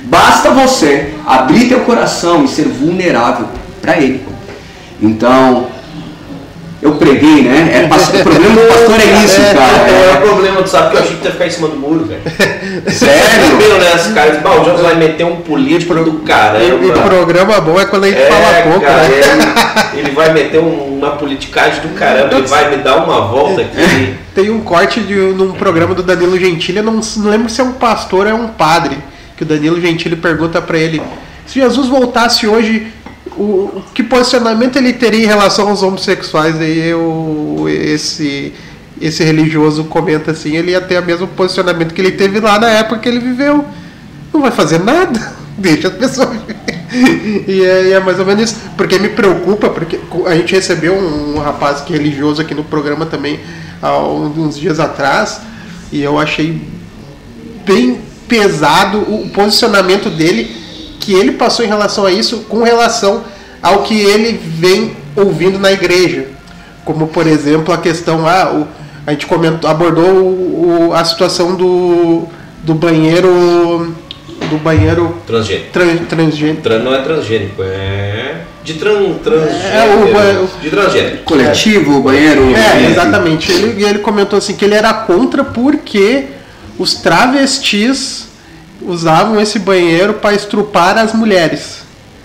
Basta você abrir teu coração e ser vulnerável para Ele. Então, eu preguei, né? É, o problema do pastor é isso, cara. É, é o problema, tu sabe que eu achei que tu ia ficar em cima do muro, velho. Sério? Meu, né? Esse cara disse, o Jonas vai meter um político do caramba. E o programa bom é quando a gente é, fala pouco, cara, né? Ele, ele vai meter um, uma politicagem do caramba, ele vai me dar uma volta aqui. Tem um corte de num programa do Danilo Gentili, eu não, não lembro se é um pastor ou é um padre, que o Danilo Gentili pergunta pra ele, se Jesus voltasse hoje, o que posicionamento ele teria em relação aos homossexuais? Aí eu, esse, esse religioso comenta assim, ele ia ter o mesmo posicionamento que ele teve lá na época que ele viveu. Não vai fazer nada, deixa as pessoas viver. E é, é mais ou menos isso, porque me preocupa, porque a gente recebeu um, um rapaz que é religioso aqui no programa também, há uns dias atrás, e eu achei bem pesado o posicionamento dele, que ele passou em relação a isso, com relação ao que ele vem ouvindo na igreja. Como, por exemplo, a questão, ah, o, a gente comentou, abordou o, o, a situação do, do banheiro... do banheiro... Transgênico. Tran, transgênico. Tran, não é transgênico, é... De tran, transgênico. É, o, de transgênico. Coletivo, o banheiro... É, exatamente. Ele, ele comentou assim, que ele era contra porque os travestis usavam esse banheiro para estrupar as mulheres.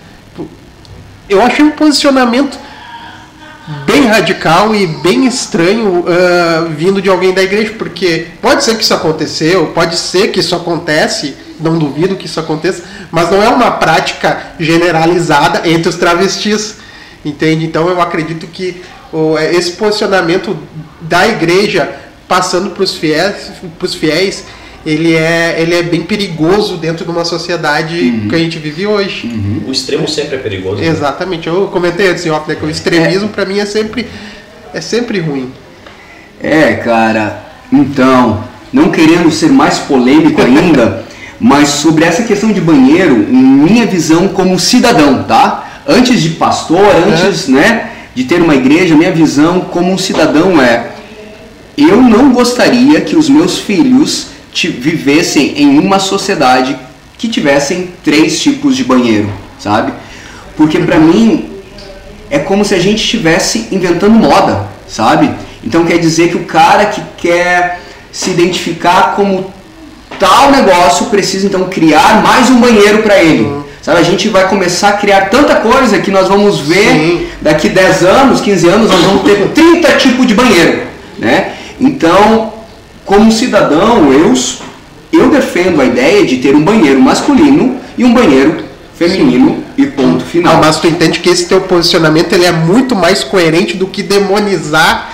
Eu achei um posicionamento bem radical e bem estranho uh, vindo de alguém da igreja, porque pode ser que isso aconteceu, pode ser que isso acontece, não duvido que isso aconteça, mas não é uma prática generalizada entre os travestis, entende? Então eu acredito que uh, esse posicionamento da igreja passando para os fiéis, pros fiéis Ele é, ele é bem perigoso dentro de uma sociedade uhum. que a gente vive hoje. Uhum. O extremo sempre é perigoso. Exatamente. Né? Eu comentei assim, ó, né, que o extremismo é. para mim é sempre, é sempre ruim. É, cara. Então, não querendo ser mais polêmico ainda, mas sobre essa questão de banheiro, minha visão como cidadão, tá? Antes de pastor, antes, é. né, de ter uma igreja, minha visão como um cidadão é: eu não gostaria que os meus filhos vivessem em uma sociedade que tivessem três tipos de banheiro, sabe? Porque pra mim é como se a gente estivesse inventando moda, sabe? Então quer dizer que o cara que quer se identificar como tal negócio precisa então criar mais um banheiro para ele. Uhum. Sabe? A gente vai começar a criar tanta coisa que nós vamos ver Sim. daqui dez anos, quinze anos, nós vamos ter trinta tipos de banheiro, né? Então, como cidadão, eu, eu defendo a ideia de ter um banheiro masculino e um banheiro feminino Sim. e ponto final. Ah, mas tu entende que esse teu posicionamento ele é muito mais coerente do que demonizar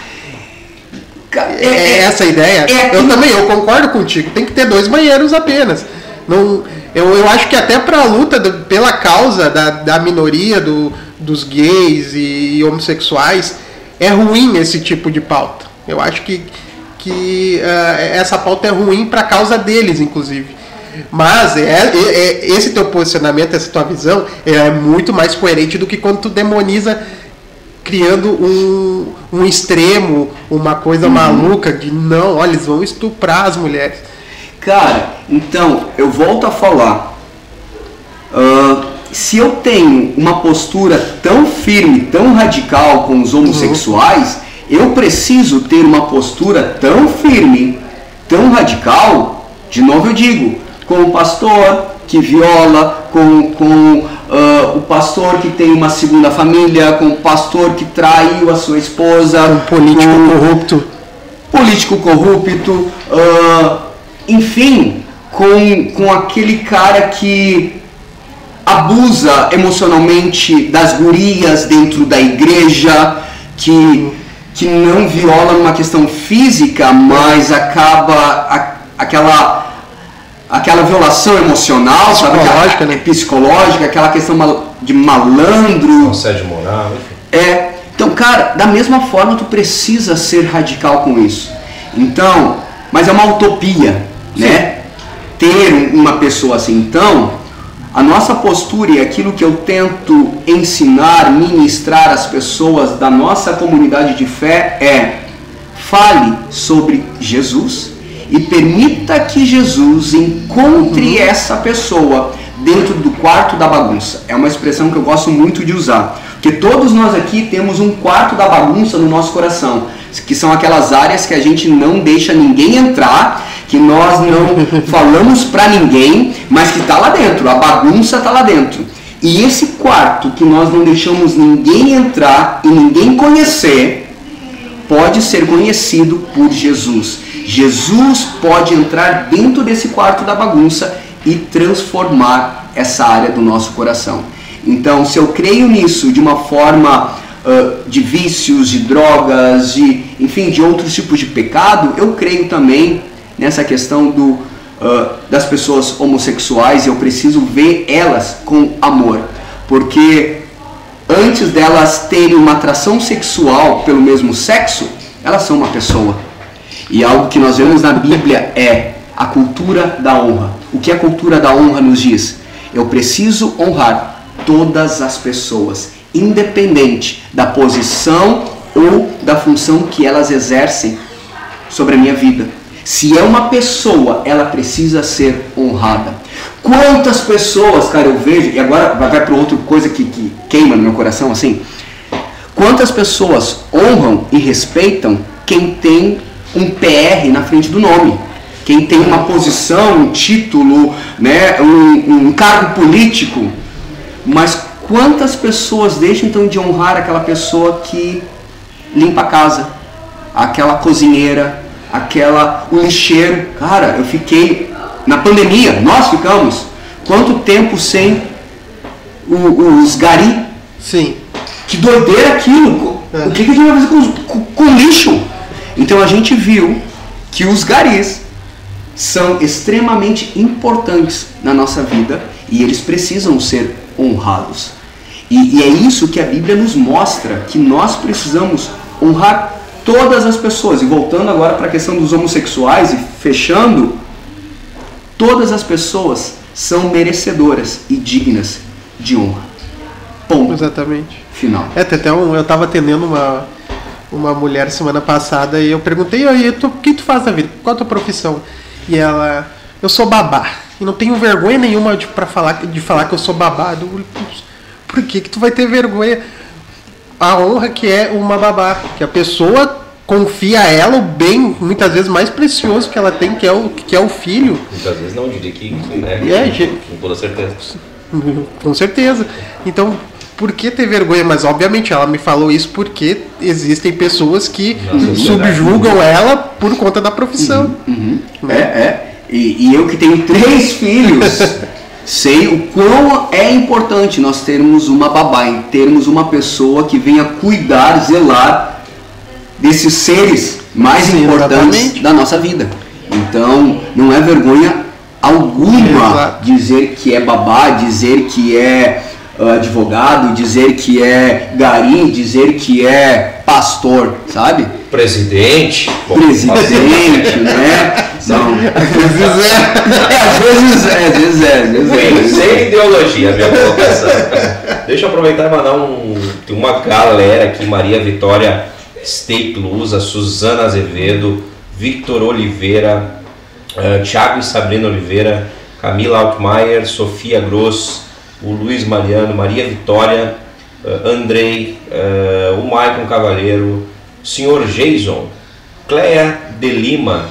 é, é, essa ideia? É, eu também, eu concordo contigo, tem que ter dois banheiros apenas. Não, eu, eu acho que até para a luta do, pela causa da, da minoria do, dos gays e, e homossexuais, é ruim esse tipo de pauta. Eu acho que que uh, essa pauta é ruim para a causa deles, inclusive. Mas é, é, é, esse teu posicionamento, essa tua visão é muito mais coerente do que quando tu demoniza criando um, um extremo, uma coisa uhum. maluca de não, olha, eles vão estuprar as mulheres. Cara, então, eu volto a falar. Uh, se eu tenho uma postura tão firme, tão radical com os homossexuais, uhum. eu preciso ter uma postura tão firme, tão radical, de novo eu digo, com o pastor que viola, com, com uh, o pastor que tem uma segunda família, com o pastor que traiu a sua esposa, um político com, corrupto, político corrupto, uh, enfim, com, com aquele cara que abusa emocionalmente das gurias dentro da igreja, que que não viola numa questão física, mas acaba a, aquela, aquela violação emocional, psicológica, sabe? Né? Psicológica, aquela questão mal, de malandro. Assédio moral, enfim. É, então, cara, da mesma forma tu precisa ser radical com isso. Então, mas é uma utopia, Sim. né? Ter uma pessoa assim. Então, a nossa postura e aquilo que eu tento ensinar, ministrar às pessoas da nossa comunidade de fé é: fale sobre Jesus e permita que Jesus encontre uhum. essa pessoa dentro do quarto da bagunça. É uma expressão que eu gosto muito de usar, porque todos nós aqui temos um quarto da bagunça no nosso coração, que são aquelas áreas que a gente não deixa ninguém entrar, que nós não falamos para ninguém, mas que está lá dentro, a bagunça está lá dentro. E esse quarto que nós não deixamos ninguém entrar e ninguém conhecer, pode ser conhecido por Jesus. Jesus pode entrar dentro desse quarto da bagunça e transformar essa área do nosso coração. Então, se eu creio nisso de uma forma uh, de vícios, de drogas, de, enfim, de outros tipos de pecado, eu creio também nessa questão do, uh, das pessoas homossexuais. Eu preciso ver elas com amor, porque antes delas terem uma atração sexual pelo mesmo sexo, elas são uma pessoa. E algo que nós vemos na Bíblia é a cultura da honra. O que a cultura da honra nos diz? Eu preciso honrar todas as pessoas, independente da posição ou da função que elas exercem sobre a minha vida. Se é uma pessoa, ela precisa ser honrada. Quantas pessoas, cara, eu vejo, e agora vai para outra coisa que, que queima no meu coração assim. Quantas pessoas honram e respeitam quem tem um P R na frente do nome, quem tem uma posição, um título, né, um, um cargo político, mas quantas pessoas deixam então de honrar aquela pessoa que limpa a casa, aquela cozinheira, aquela, o lixeiro? Cara, eu fiquei, na pandemia, nós ficamos, quanto tempo sem o, os gari? Sim. Que doideira aquilo! É. O que, que a gente vai fazer com, com, com lixo? Então a gente viu que os garis são extremamente importantes na nossa vida e eles precisam ser honrados. E, e é isso que a Bíblia nos mostra, que nós precisamos honrar todas as pessoas. E voltando agora para a questão dos homossexuais e fechando, todas as pessoas são merecedoras e dignas de honra. Ponto. Exatamente. Final. É, até um, eu estava atendendo uma, uma mulher semana passada e eu perguntei, e tu, o que tu faz na vida? Qual a tua profissão? E ela, eu sou babá. E não tenho vergonha nenhuma de, pra falar, de falar que eu sou babá. Eu, por que que tu vai ter vergonha? A honra que é uma babá, que a pessoa confia a ela o bem, muitas vezes mais precioso que ela tem, que é o, que é o filho. Muitas vezes não, diria que, né? É, com toda certeza. Com certeza. Então, por que ter vergonha? Mas obviamente ela me falou isso porque existem pessoas que Nossa, subjugam ela por conta da profissão. Uhum, uhum. Né? É, é. E, e eu que tenho três filhos, sei o quão é importante nós termos uma babá, em termos uma pessoa que venha cuidar, zelar desses seres mais Sim, importantes exatamente. Da nossa vida. Então, não é vergonha alguma Exato. Dizer que é babá, dizer que é advogado, dizer que é gari, dizer que é pastor, sabe? Presidente. Presidente, né? Não. Às vezes é. É, às vezes é, às vezes é. Às vezes é. Sem ideologia, minha colocação. Deixa eu aproveitar e mandar um, tem uma galera aqui, Maria Vitória Steak Lusa, Suzana Azevedo, Victor Oliveira, uh, Thiago e Sabrina Oliveira, Camila Altmaier, Sofia Gross, o Luiz Mariano, Maria Vitória, uh, Andrei, uh, o Maicon Cavaleiro, o senhor Jason, Cleia de Lima,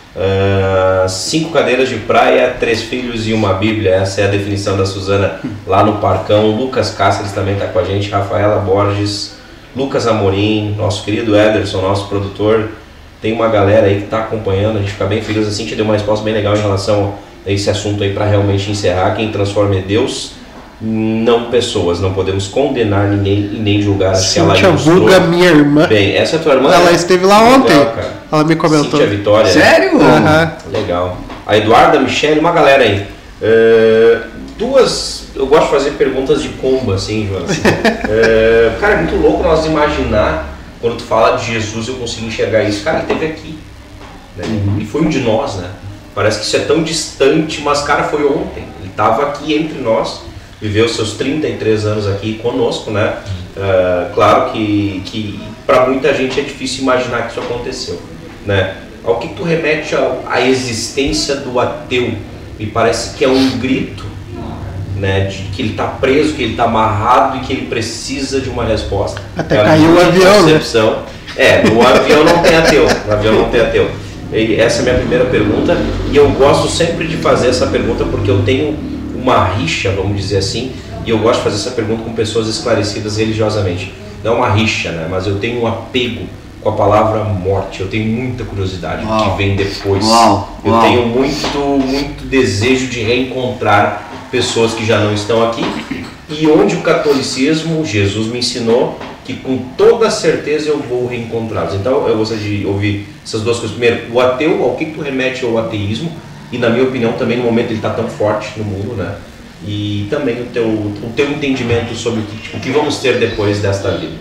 uh, cinco cadeiras de praia, três filhos e uma bíblia. Essa é a definição da Suzana lá no Parcão. Lucas Cáceres também está com a gente, Rafaela Borges, Lucas Amorim, nosso querido Ederson, nosso produtor. Tem uma galera aí que está acompanhando, a gente fica bem feliz. Assim, te deu uma resposta bem legal em relação a esse assunto aí para realmente encerrar. Quem transforma é Deus, não pessoas. Não podemos condenar ninguém e nem julgar. Acho que ela ilustrou Vulga, minha irmã. Bem, essa é tua irmã? Ela né? esteve lá Legal, ontem. cara. Ela me comentou. Cíntia Vitória. Sério? Uhum. Legal. A Eduarda, Michele, uma galera aí. Uh, duas... Eu gosto de fazer perguntas de combo, assim, João. Assim. uh, cara, é muito louco nós imaginar, quando tu fala de Jesus, eu consigo enxergar isso. Cara, ele esteve aqui. Né? Uhum. Ele foi um de nós, né? Parece que isso é tão distante, mas, cara, foi ontem. Ele estava aqui entre nós, viveu seus trinta e três anos aqui conosco, né? Uh, claro que, que para muita gente é difícil imaginar que isso aconteceu, né? Ao que tu remete à existência do ateu, me parece que é um grito né, de que ele está preso, que ele está amarrado e que ele precisa de uma resposta. Até é caiu o avião, né? É, no avião não tem ateu, no avião não tem ateu. E essa é a minha primeira pergunta, e eu gosto sempre de fazer essa pergunta porque eu tenho uma rixa, vamos dizer assim, e eu gosto de fazer essa pergunta com pessoas esclarecidas religiosamente. Não uma rixa, né, mas eu tenho um apego com a palavra morte, eu tenho muita curiosidade do que vem depois. Uau, eu uau. tenho muito, muito desejo de reencontrar pessoas que já não estão aqui, e onde o catolicismo, Jesus me ensinou que com toda certeza eu vou reencontrá-los. Então eu gostaria de ouvir essas duas coisas. Primeiro, o ateu, ao que tu remete ao ateísmo, e na minha opinião também no momento ele está tão forte no mundo, né? E também o teu, o teu entendimento sobre o que, tipo, o que vamos ter depois desta vida.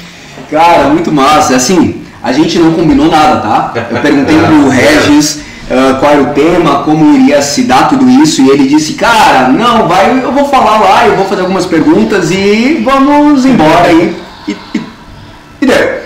Cara, muito massa. Assim, a gente não combinou nada, tá? Eu perguntei pro Regis uh, qual era o tema, como iria se dar tudo isso, e ele disse, cara, não, vai, eu vou falar lá, eu vou fazer algumas perguntas e vamos embora aí. E, e, e deu.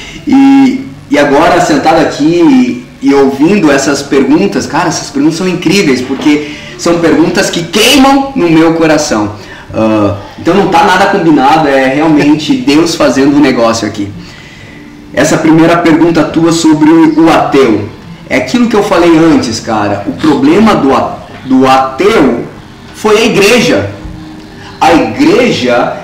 E, e agora, sentado aqui e, e ouvindo essas perguntas, cara, essas perguntas são incríveis, porque são perguntas que queimam no meu coração. Uh, então não está nada combinado, é realmente Deus fazendo o negócio aqui. Essa primeira pergunta tua sobre o ateu, é aquilo que eu falei antes, cara. O problema do, do ateu foi a igreja. A igreja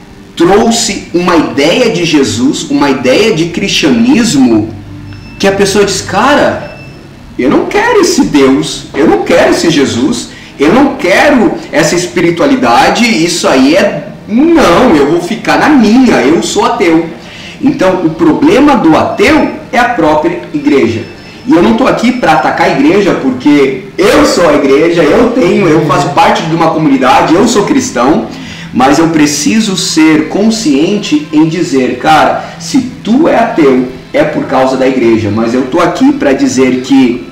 trouxe uma ideia de Jesus, uma ideia de cristianismo, que a pessoa diz, cara, eu não quero esse Deus, eu não quero esse Jesus, eu não quero essa espiritualidade, isso aí é... Não, eu vou ficar na minha, eu sou ateu. Então, o problema do ateu é a própria igreja. E eu não estou aqui para atacar a igreja, porque eu sou a igreja, eu tenho, eu faço parte de uma comunidade, eu sou cristão, mas eu preciso ser consciente em dizer, cara, se tu é ateu, é por causa da igreja. Mas eu estou aqui para dizer que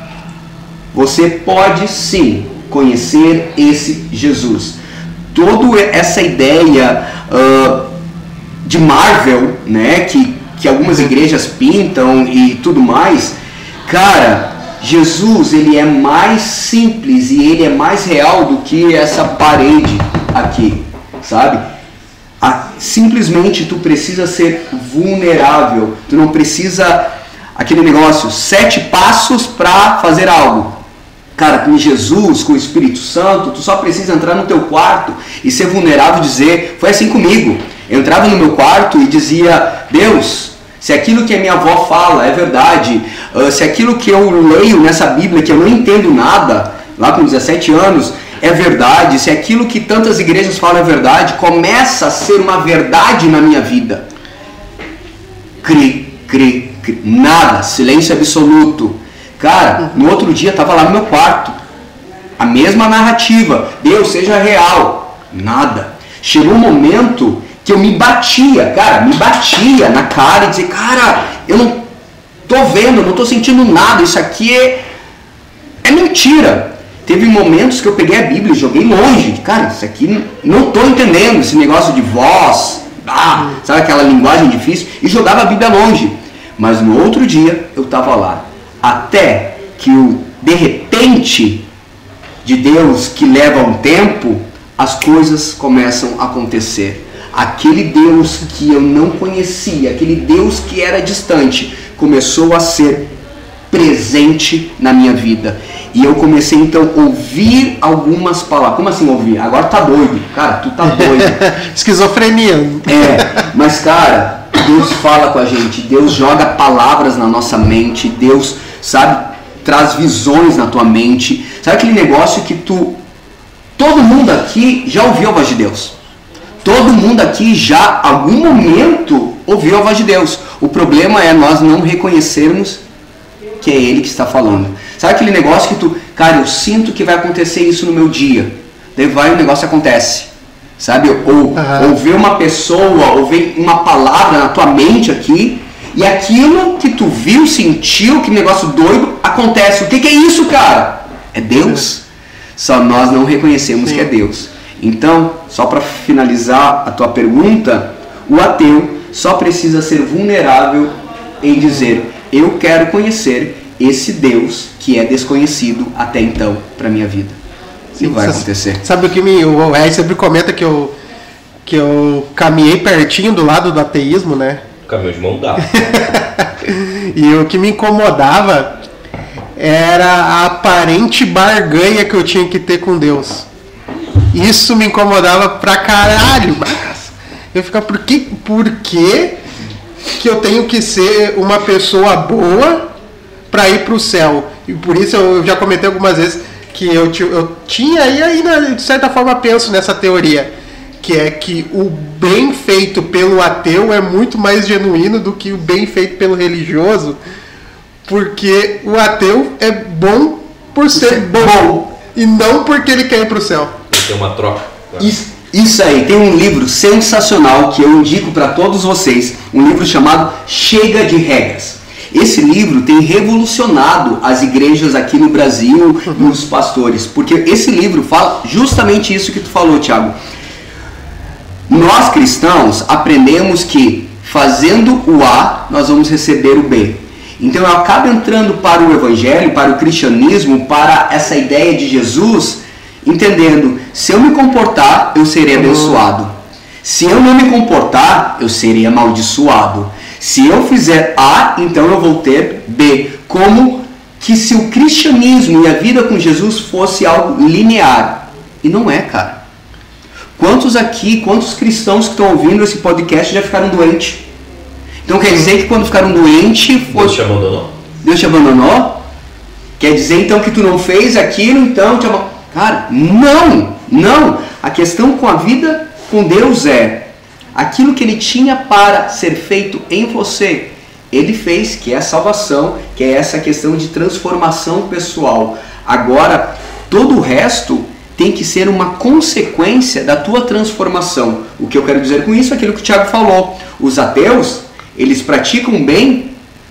você pode sim conhecer esse Jesus. Toda essa ideia uh, de Marvel, né, que, que algumas igrejas pintam e tudo mais, cara, Jesus, ele é mais simples e ele é mais real do que essa parede aqui, sabe? Ah, simplesmente tu precisa ser vulnerável, tu não precisa, aquele negócio, sete passos para fazer algo. Cara, com Jesus, com o Espírito Santo, tu só precisa entrar no teu quarto e ser vulnerável e dizer, foi assim comigo. Eu entrava no meu quarto e dizia, Deus, se aquilo que a minha avó fala é verdade, se aquilo que eu leio nessa Bíblia, que eu não entendo nada, lá com dezessete anos, é verdade, se aquilo que tantas igrejas falam é verdade, começa a ser uma verdade na minha vida. Cri, cri, cri, nada, silêncio absoluto. Cara, no outro dia estava lá no meu quarto, a mesma narrativa, Deus seja real, nada. Chegou um momento que eu me batia, cara, me batia na cara e dizia, cara, eu não tô vendo, eu não tô sentindo nada, isso aqui é, é mentira. Teve momentos que eu peguei a Bíblia e joguei longe, cara, isso aqui não tô entendendo, esse negócio de voz, ah, sabe aquela linguagem difícil, e jogava a Bíblia longe. Mas no outro dia eu estava lá. Até que o de repente de Deus que leva um tempo, as coisas começam a acontecer. Aquele Deus que eu não conhecia, aquele Deus que era distante, começou a ser presente na minha vida. E eu comecei então a ouvir algumas palavras. Como assim ouvir? Agora tá doido. Cara, tu tá doido. Esquizofrenia. É, mas cara, Deus fala com a gente, Deus joga palavras na nossa mente, Deus, sabe, traz visões na tua mente. Sabe aquele negócio que tu... Todo mundo aqui já ouviu a voz de Deus. Todo mundo aqui já, em algum momento, ouviu a voz de Deus. O problema é nós não reconhecermos que é Ele que está falando. Sabe aquele negócio que tu... Cara, eu sinto que vai acontecer isso no meu dia. Daí vai e o negócio acontece. Sabe? Ou, uhum. ou ver uma pessoa, ou ver uma palavra na tua mente aqui, e aquilo que tu viu, sentiu, que negócio doido, acontece. O que, que é isso, cara? É Deus. Só nós não reconhecemos Sim. que é Deus. Então, só para finalizar a tua pergunta, o ateu só precisa ser vulnerável em dizer, eu quero conhecer esse Deus que é desconhecido até então para minha vida. Sim, vai acontecer. Sabe o que me, o Ré sempre comenta que eu, que eu caminhei pertinho do lado do ateísmo, né? Caminhou de mão dada. E o que me incomodava era a aparente barganha que eu tinha que ter com Deus. Isso me incomodava pra caralho. Eu ficava, por que, por que que eu tenho que ser uma pessoa boa pra ir pro céu? E por isso eu já comentei algumas vezes que eu, eu tinha, e ainda de certa forma penso nessa teoria, que é que o bem feito pelo ateu é muito mais genuíno do que o bem feito pelo religioso, porque o ateu é bom por ser, ser bom, bom e não porque ele quer ir pro céu. Tem uma troca. Isso, isso aí, tem um livro sensacional que eu indico para todos vocês, um livro chamado Chega de Regras. Esse livro tem revolucionado as igrejas aqui no Brasil e os pastores, porque esse livro fala justamente isso que tu falou, Thiago. Nós cristãos aprendemos que fazendo o A, nós vamos receber o B. Então eu acabo entrando para o evangelho, para o cristianismo, para essa ideia de Jesus, entendendo, se eu me comportar, eu serei abençoado. Se eu não me comportar, eu serei amaldiçoado. Se eu fizer A, então eu vou ter B. Como que se o cristianismo e a vida com Jesus fosse algo linear. E não é, cara. Quantos aqui, quantos cristãos que estão ouvindo esse podcast já ficaram doentes? Então quer dizer que quando ficaram doentes... Foi... Deus te abandonou? Deus te abandonou? Quer dizer então que tu não fez aquilo, então te abandonou? Cara, não, não. A questão com a vida com Deus é aquilo que Ele tinha para ser feito em você, Ele fez, que é a salvação, que é essa questão de transformação pessoal. Agora, todo o resto tem que ser uma consequência da tua transformação. O que eu quero dizer com isso é aquilo que o Thiago falou. Os ateus, eles praticam bem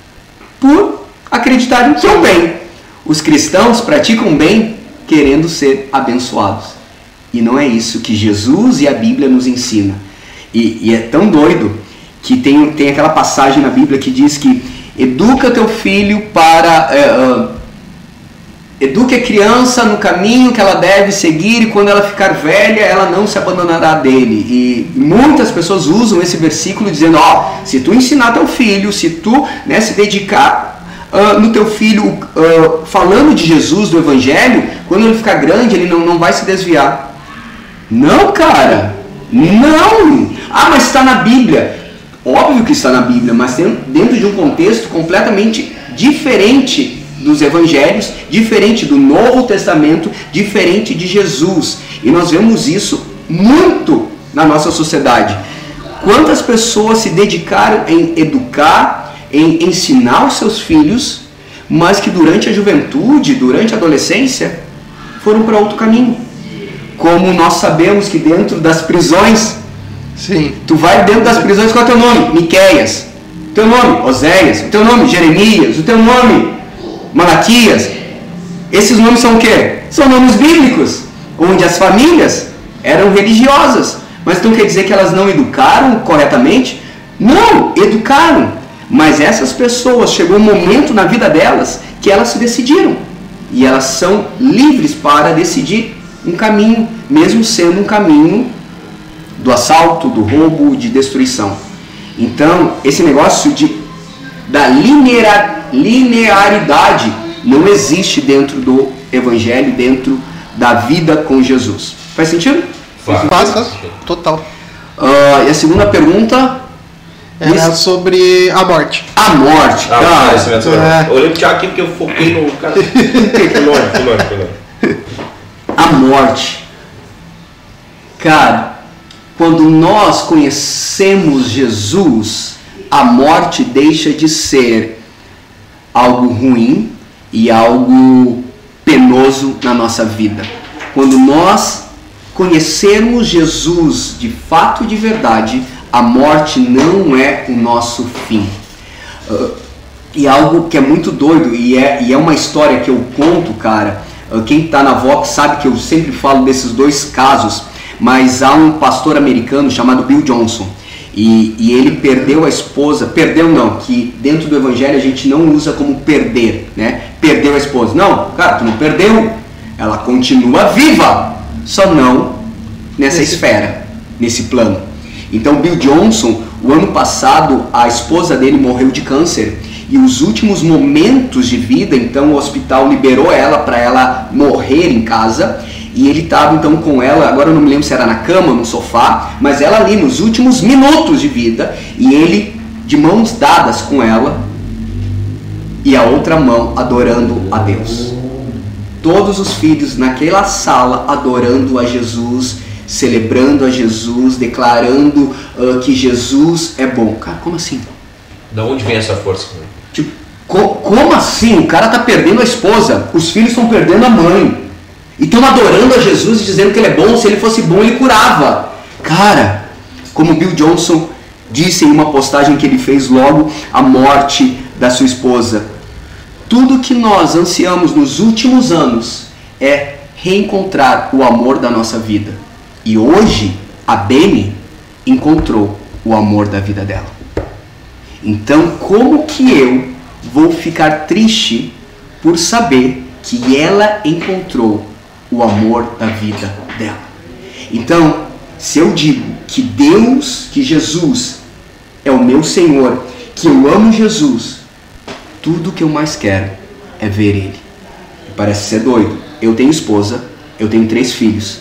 por acreditarem que é o bem. Os cristãos praticam bem querendo ser abençoados. E não é isso que Jesus e a Bíblia nos ensina. E, e é tão doido que tem, tem aquela passagem na Bíblia que diz que educa teu filho para... Uh, uh, eduque a criança no caminho que ela deve seguir e quando ela ficar velha, ela não se abandonará dele. E muitas pessoas usam esse versículo dizendo, ó, oh, se tu ensinar teu filho, se tu, né, se dedicar uh, no teu filho, uh, falando de Jesus, do Evangelho, quando ele ficar grande, ele não, não vai se desviar. Não, cara, não. Ah, mas está na Bíblia. Óbvio que está na Bíblia, mas dentro de um contexto completamente diferente dos evangelhos, diferente do Novo Testamento, diferente de Jesus. E nós vemos isso muito na nossa sociedade. Quantas pessoas se dedicaram em educar, em ensinar os seus filhos, mas que durante a juventude, durante a adolescência, foram para outro caminho. Como nós sabemos que dentro das prisões, sim, tu vai dentro das prisões, qual é o teu nome? Miqueias. O teu nome? Oséias. O teu nome? Jeremias. O teu nome? Malaquias. Esses nomes são o quê? São nomes bíblicos, onde as famílias eram religiosas. Mas então quer dizer que elas não educaram corretamente? Não, educaram. Mas essas pessoas, chegou um momento na vida delas que elas se decidiram. E elas são livres para decidir um caminho, mesmo sendo um caminho do assalto, do roubo, de destruição. Então, esse negócio de da linear, linearidade não existe dentro do Evangelho, dentro da vida com Jesus. Faz sentido? Faz, faz, faz. Total. Uh, e a segunda pergunta era isso? Sobre a morte. A morte, ah, cara. É. Eu olhei pro Thiago aqui porque eu foquei no cara. Foi longe, foi longe, foi longe. A morte. Cara, quando nós conhecemos Jesus, a morte deixa de ser algo ruim e algo penoso na nossa vida. Quando nós conhecermos Jesus de fato, de verdade, a morte não é o nosso fim. Uh, e algo que é muito doido, e é, e é uma história que eu conto, cara. Uh, quem está na Vox sabe que eu sempre falo desses dois casos, mas há um pastor americano chamado Bill Johnson. E, e ele perdeu a esposa, perdeu não, que dentro do evangelho a gente não usa como perder, né? Perdeu a esposa. Não, cara, tu não perdeu. ela continua viva, só não nessa nesse... esfera, nesse plano. Então Bill Johnson, o ano passado, a esposa dele morreu de câncer, e os últimos momentos de vida, então o hospital liberou ela para ela morrer em casa, e ele estava então com ela, agora eu não me lembro se era na cama, no sofá, mas ela ali nos últimos minutos de vida, e ele de mãos dadas com ela, e a outra mão adorando a Deus. Todos os filhos naquela sala adorando a Jesus, celebrando a Jesus, declarando uh, que Jesus é bom. Cara, como assim? Da onde vem essa força? Tipo, co como assim? O cara tá perdendo a esposa, os filhos estão perdendo a mãe, e estão adorando a Jesus e dizendo que ele é bom. Se ele fosse bom, ele curava. Cara, como Bill Johnson disse em uma postagem que ele fez logo a morte da sua esposa, tudo que nós ansiamos nos últimos anos é reencontrar o amor da nossa vida. E hoje, a Beni encontrou o amor da vida dela. Então, como que eu vou ficar triste por saber que ela encontrou o amor da vida dela? Então, se eu digo que Deus, que Jesus é o meu Senhor, que eu amo Jesus, tudo que eu mais quero é ver Ele. Parece ser doido. Eu tenho esposa, eu tenho três filhos,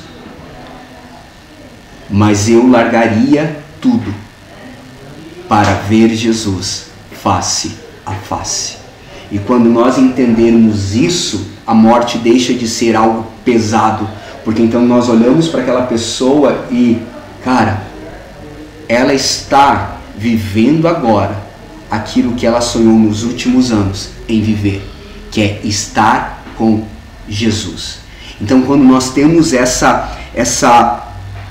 mas eu largaria tudo para ver Jesus face a face. E quando nós entendermos isso, a morte deixa de ser algo pesado, porque então nós olhamos para aquela pessoa e, cara, ela está vivendo agora aquilo que ela sonhou nos últimos anos em viver, que é estar com Jesus. Então, quando nós temos essa, essa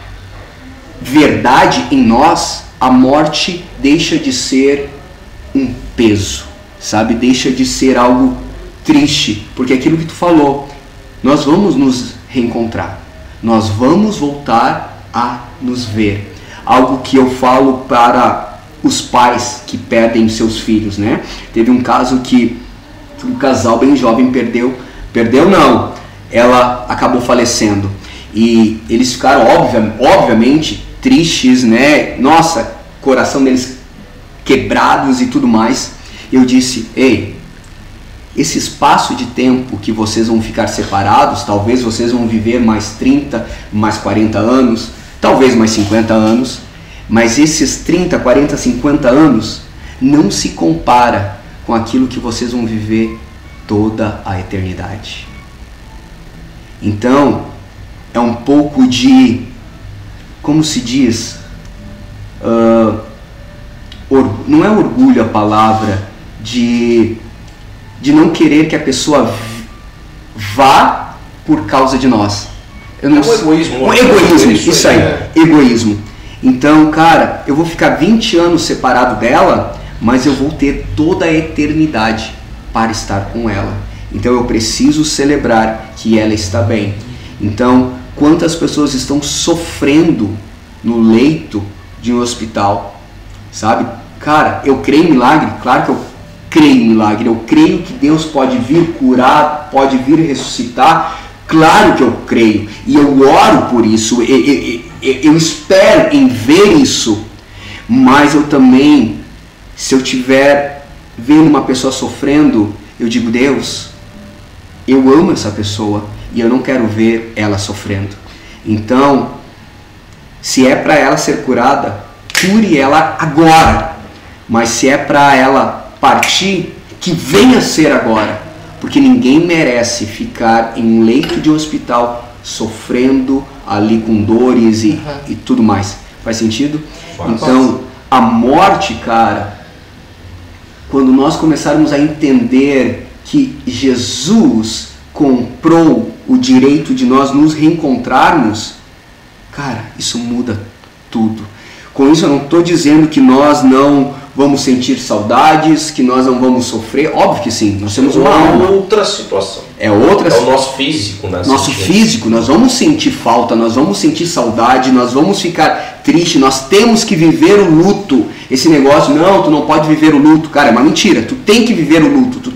verdade em nós, a morte deixa de ser um peso, sabe? Deixa de ser algo triste, porque aquilo que tu falou, nós vamos nos reencontrar, nós vamos voltar a nos ver. Algo que eu falo para os pais que perdem seus filhos, né? Teve um caso que um casal bem jovem perdeu, perdeu não, ela acabou falecendo, e eles ficaram obvia, obviamente tristes, né? Nossa, coração deles quebrados e tudo mais. Eu disse, ei, esse espaço de tempo que vocês vão ficar separados, talvez vocês vão viver mais trinta, mais quarenta anos, talvez mais cinquenta anos, mas esses trinta, quarenta, cinquenta anos não se compara com aquilo que vocês vão viver toda a eternidade. Então, é um pouco de, como se diz, uh, or, não é orgulho a palavra, de, de não querer que a pessoa vá por causa de nós. Eu não é um egoísmo. Um egoísmo, isso, isso aí, é. egoísmo. Então, cara, eu vou ficar vinte anos separado dela, mas eu vou ter toda a eternidade para estar com ela. Então eu preciso celebrar que ela está bem. Então, quantas pessoas estão sofrendo no leito de um hospital, sabe? Cara, eu creio em milagre, claro que eu creio em milagre, eu creio que Deus pode vir curar, pode vir ressuscitar, claro que eu creio, e eu oro por isso, eu, eu, eu, eu espero em ver isso, mas eu também, se eu tiver vendo uma pessoa sofrendo, eu digo, Deus, eu amo essa pessoa e eu não quero ver ela sofrendo. Então, se é para ela ser curada, cure ela agora. Mas se é para ela partir, que venha ser agora. Porque ninguém merece ficar em um leito de hospital sofrendo ali com dores e, uhum. e tudo mais. Faz sentido? Faz. Então, a morte, cara, quando nós começarmos a entender que Jesus comprou o direito de nós nos reencontrarmos, cara, isso muda tudo. Com isso eu não estou dizendo que nós não vamos sentir saudades, que nós não vamos sofrer, óbvio que sim, nós temos uma alma. É outra situação. É outra. É o nosso físico, né? Nosso físico, nós vamos sentir falta, nós vamos sentir saudade, nós vamos ficar triste, nós temos que viver o luto. Esse negócio, não, tu não pode viver o luto, cara, é uma mentira. Tu tem que viver o luto, tu tem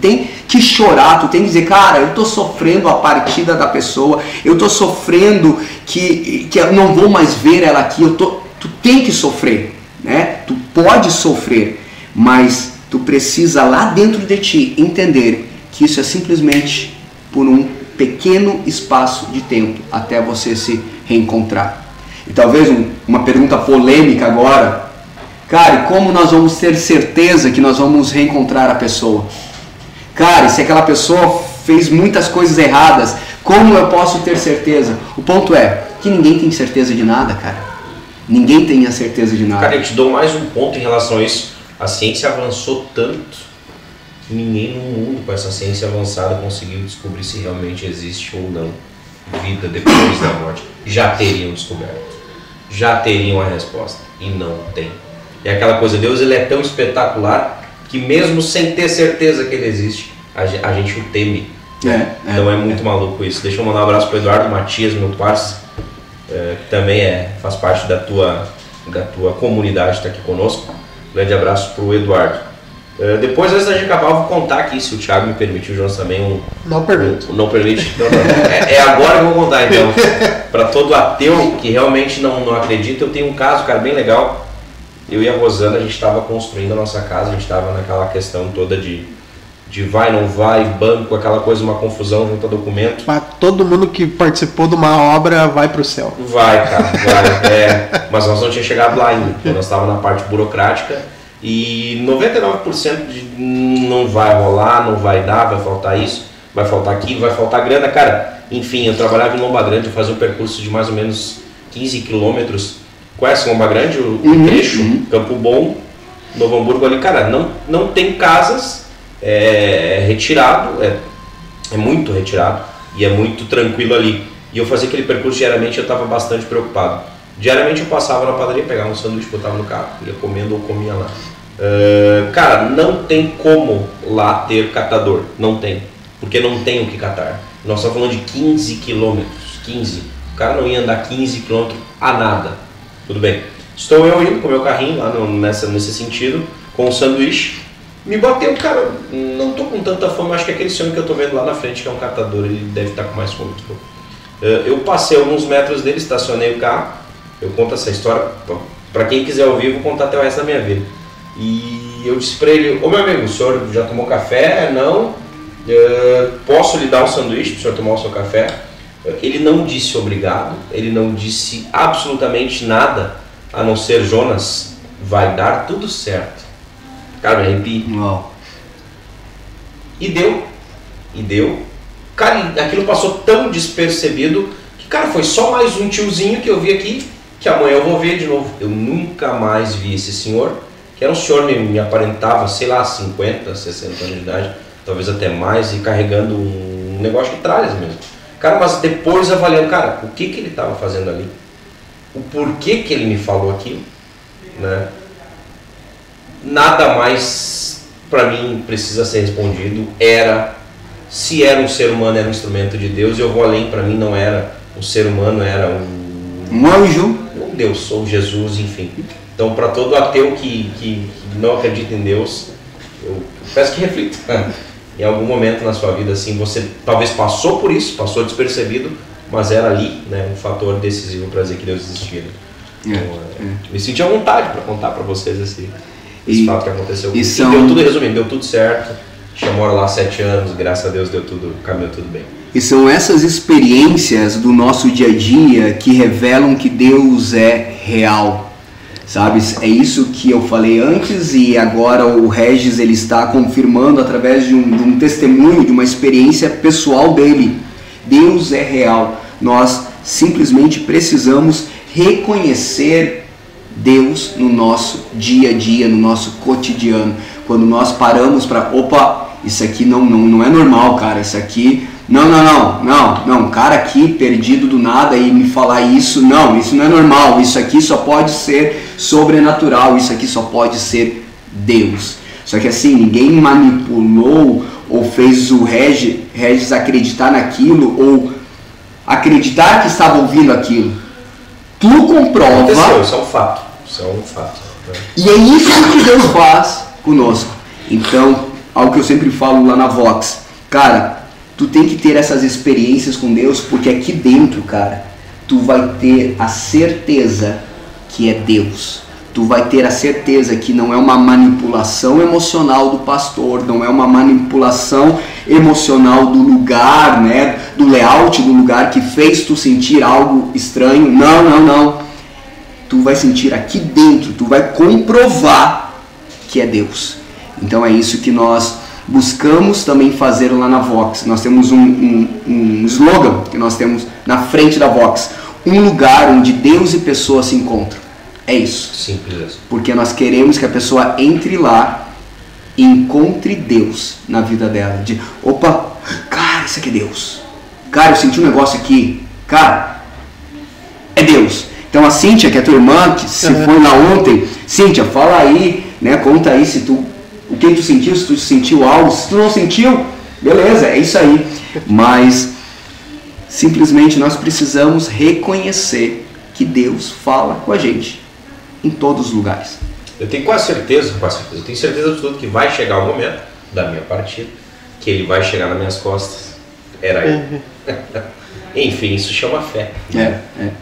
que chorar, tu tem que dizer, cara, eu tô sofrendo a partida da pessoa, eu tô sofrendo que, que eu não vou mais ver ela aqui, eu tô, tu tem que sofrer, né? Tu pode sofrer, mas tu precisa lá dentro de ti entender que isso é simplesmente por um pequeno espaço de tempo até você se reencontrar. E talvez um, uma pergunta polêmica agora, cara, como nós vamos ter certeza que nós vamos reencontrar a pessoa? Cara, se aquela pessoa fez muitas coisas erradas, como eu posso ter certeza? O ponto é que ninguém tem certeza de nada, cara. Ninguém tem a certeza de nada. Cara, eu te dou mais um ponto em relação a isso. A ciência avançou tanto que ninguém no mundo com essa ciência avançada conseguiu descobrir se realmente existe ou não vida depois da morte. Já teriam descoberto. Já teriam a resposta. E não tem. E aquela coisa, Deus ele é tão espetacular que mesmo sem ter certeza que ele existe, a gente o teme. É, é, então é muito é. maluco isso. Deixa eu mandar um abraço para o Eduardo Matias, meu parceiro, é, que também é, faz parte da tua, da tua comunidade, está aqui conosco. Grande abraço para o Eduardo. É, depois, antes da gente acabar, eu vou contar aqui, se o Thiago me permitiu, o Jonas também, um... Não permite. Um, não permite? Não, não. É, é agora que eu vou contar, então. Para todo ateu que realmente não, não acredita, eu tenho um caso, cara, bem legal. Eu e a Rosana, a gente estava construindo a nossa casa, a gente estava naquela questão toda de, de vai, não vai, banco, aquela coisa, uma confusão junto a documento. Mas todo mundo que participou de uma obra vai para o céu. Vai, cara, vai. É, mas nós não tínhamos chegado lá ainda, nós estávamos na parte burocrática e noventa e nove por cento de não vai rolar, não vai dar, vai faltar isso, vai faltar aquilo, vai faltar grana. Cara, enfim, eu trabalhava em Lomba Grande, eu fazia um percurso de mais ou menos quinze quilômetros. Conhece Lomba Grande, o uhum, trecho, uhum. Campo Bom, Novo Hamburgo ali, cara, não, não tem casas, é retirado, é, é muito retirado e é muito tranquilo ali. E eu fazia aquele percurso diariamente, eu estava bastante preocupado. Diariamente eu passava na padaria, pegava um sanduíche, botava no carro, ia comendo ou comia lá. Uh, cara, não tem como lá ter catador, não tem, porque não tem o que catar. Nós estamos falando de quinze quilômetros, quinze, o cara não ia andar quinze quilômetros a nada. Tudo bem. Estou eu indo com o meu carrinho lá no, nessa, nesse sentido, com o sanduíche. Me bateu, cara, não tô com tanta fome, acho que aquele senhor que eu tô vendo lá na frente, que é um catador, ele deve estar com mais fome. Eu passei alguns metros dele, estacionei o carro, eu conto essa história, para quem quiser ouvir, eu vou contar até o resto da minha vida. E eu disse para ele, ô meu amigo, o senhor já tomou café? Não. Posso lhe dar um sanduíche para o senhor tomar o seu café? Ele não disse obrigado, ele não disse absolutamente nada, a não ser Jonas, vai dar tudo certo. Cara, me arrepiei. Uau. E deu, e deu. Cara, aquilo passou tão despercebido que, cara, foi só mais um tiozinho que eu vi aqui, que amanhã eu vou ver de novo. Eu nunca mais vi esse senhor, que era um senhor que me, me aparentava, sei lá, cinquenta, sessenta anos de idade, talvez até mais, e carregando um negócio de tralhas mesmo. Cara, mas depois avaliando, cara, o que que ele estava fazendo ali? O porquê que ele me falou aquilo? Né? Nada mais para mim precisa ser respondido. Era, se era um ser humano, era um instrumento de Deus. Eu vou além, para mim não era um ser humano, era um... Um anjo. Um Deus, ou Jesus, enfim. Então, para todo ateu que, que, que não acredita em Deus, eu peço que reflita. Em algum momento na sua vida, assim, você talvez passou por isso, passou despercebido, mas era ali, né, um fator decisivo para dizer que Deus existia. Então, é, é. Me senti à vontade para contar para vocês esse, esse e, fato que aconteceu. E, são... e deu tudo, resumindo, deu tudo certo. Já moro lá há sete anos, graças a Deus deu tudo, caminhou tudo bem. E são essas experiências do nosso dia a dia que revelam que Deus é real. Sabe, é isso que eu falei antes e agora o Regis ele está confirmando através de um, de um testemunho, de uma experiência pessoal dele. Deus é real. Nós simplesmente precisamos reconhecer Deus no nosso dia a dia, no nosso cotidiano. Quando nós paramos para, opa, isso aqui não, não, não é normal, cara, isso aqui... Não, não, não, não, não, cara aqui perdido do nada e me falar isso, não, isso não é normal, isso aqui só pode ser sobrenatural, isso aqui só pode ser Deus. Só que assim, ninguém manipulou ou fez o Regis, Regis acreditar naquilo ou acreditar que estava ouvindo aquilo. Tu comprova... Aconteceu, isso é um fato, isso é um fato. Né? E é isso que Deus faz conosco. Então, algo que eu sempre falo lá na Vox. Cara, tu tem que ter essas experiências com Deus, porque aqui dentro, cara, tu vai ter a certeza que é Deus. Tu vai ter a certeza que não é uma manipulação emocional do pastor, não é uma manipulação emocional do lugar, né, do layout do lugar que fez tu sentir algo estranho. Não, não, não. Tu vai sentir aqui dentro, tu vai comprovar que é Deus. Então é isso que nós buscamos também fazer lá na Vox. Nós temos um, um, um slogan que nós temos na frente da Vox: um lugar onde Deus e pessoas se encontram. É isso. Simples. Porque nós queremos que a pessoa entre lá e encontre Deus na vida dela. De, opa, cara, isso aqui é Deus. Cara, eu senti um negócio aqui. Cara, é Deus. Então a Cíntia, que é tua irmã, que se uhum. foi lá ontem, Cíntia, fala aí, né, conta aí se tu, o que tu sentiu, se tu sentiu algo. Se tu não sentiu, beleza, é isso aí. Mas simplesmente nós precisamos reconhecer que Deus fala com a gente em todos os lugares. Eu tenho quase certeza, quase certeza, eu tenho certeza absoluta que vai chegar o momento da minha partida, que ele vai chegar nas minhas costas. Era ele. Enfim, isso chama fé. É, é.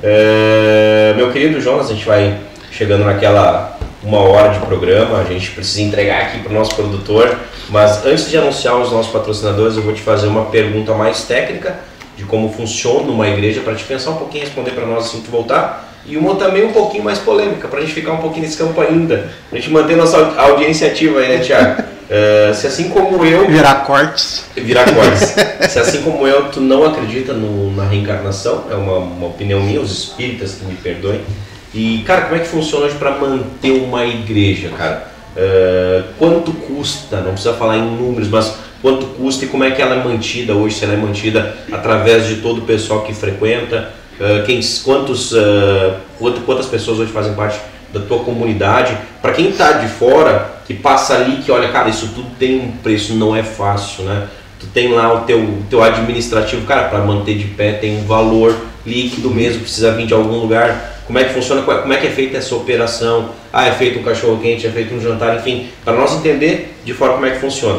É, meu querido Jonas, a gente vai chegando naquela uma hora de programa, a gente precisa entregar aqui para o nosso produtor, mas antes de anunciar os nossos patrocinadores, eu vou te fazer uma pergunta mais técnica de como funciona uma igreja, para te pensar um pouquinho e responder para nós assim que voltar. E uma também um pouquinho mais polêmica, para a gente ficar um pouquinho nesse campo ainda, para a gente manter nossa audiência ativa aí, né, Thiago? Uh, se assim como eu... Virar cortes. Virar cortes. Se assim como eu, tu não acredita no, na reencarnação, é uma, uma opinião minha, os espíritas que me perdoem. E, cara, como é que funciona hoje para manter uma igreja, cara? Uh, quanto custa, não precisa falar em números, mas quanto custa e como é que ela é mantida hoje, se ela é mantida através de todo o pessoal que frequenta? Uh, quem, quantos, uh, quantas pessoas hoje fazem parte da tua comunidade? Para quem está de fora, que passa ali, que olha, cara, isso tudo tem um preço, não é fácil, né? Tu tem lá o teu, teu administrativo, cara, para manter de pé tem um valor líquido mesmo, precisa vir de algum lugar. Como é que funciona, como é que é feita essa operação? Ah, é feito um cachorro quente, é feito um jantar, enfim, para nós entender de fora como é que funciona.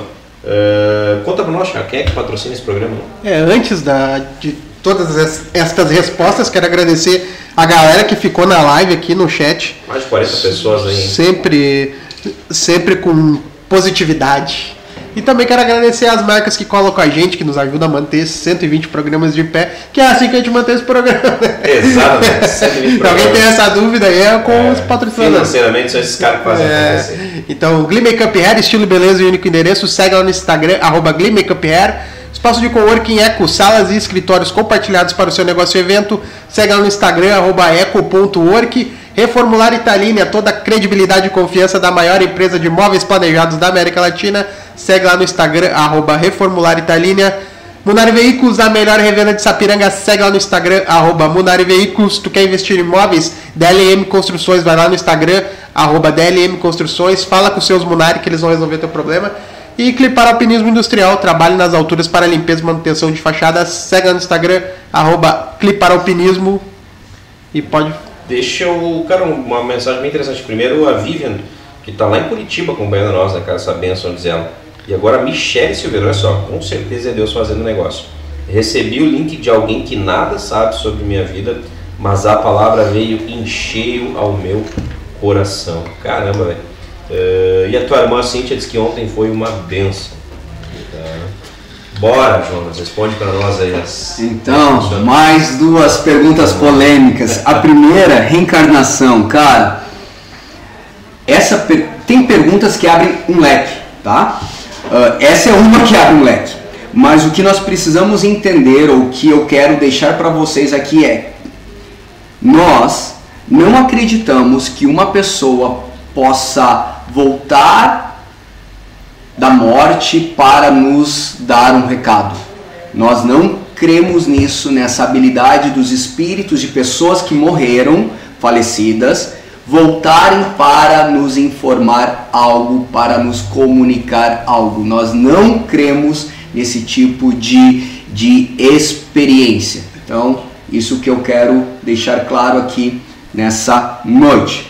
Uh, conta para nós, Thiago, quem é que patrocina esse programa? É, antes da, de todas estas respostas, quero agradecer a galera que ficou na live aqui no chat. Mais de quarenta pessoas aí, hein? Sempre, sempre com positividade. E também quero agradecer as marcas que colocam a gente, que nos ajudam a manter cento e vinte programas de pé, que é assim que a gente mantém esse programa. Exatamente, cento e vinte Então, alguém tem essa dúvida aí é com é, os patrocinadores. Financeiramente são esses caras que fazem é, acontecer. Então, Glee Makeup Hair, estilo e beleza e único endereço, segue lá no Instagram, arroba Glee Makeup Hair. Espaço de coworking Eco, salas e escritórios compartilhados para o seu negócio e evento. Segue lá no Instagram, arroba eco ponto work. Reformular Italínia, toda a credibilidade e confiança da maior empresa de móveis planejados da América Latina. Segue lá no Instagram, arroba Reformular Italínia. Munari Veículos, a melhor revenda de Sapiranga. Segue lá no Instagram, arroba Munari Veículos. Tu quer investir em imóveis? D L M Construções, vai lá no Instagram, arroba D L M Construções. Fala com os seus Munari que eles vão resolver teu problema. E Clipar Alpinismo Industrial, trabalhe nas alturas para limpeza e manutenção de fachadas. Segue lá no Instagram, arroba Clipar Alpinismo. E pode... Deixa eu, cara, uma mensagem bem interessante. Primeiro a Vivian, que está lá em Curitiba acompanhando nós, né, cara, essa bênção, diz ela. E agora a Michele Silveira, olha só, com certeza é Deus fazendo negócio. Recebi o link de alguém que nada sabe sobre minha vida, mas a palavra veio em cheio ao meu coração. Caramba, velho. Uh, e a tua irmã Cíntia disse que ontem foi uma bênção. Tá. Bora, Jonas, responde para nós aí. As... Então, mais duas perguntas polêmicas. A primeira, reencarnação. Cara, essa per... tem perguntas que abrem um leque, tá? Uh, essa é uma que abre um leque. Mas o que nós precisamos entender, ou o que eu quero deixar para vocês aqui é: nós não acreditamos que uma pessoa possa voltar da morte para nos dar um recado. Nós não cremos nisso, nessa habilidade dos espíritos de pessoas que morreram, falecidas, voltarem para nos informar algo, para nos comunicar algo. Nós não cremos nesse tipo de, de experiência. Então, isso que eu quero deixar claro aqui nessa noite.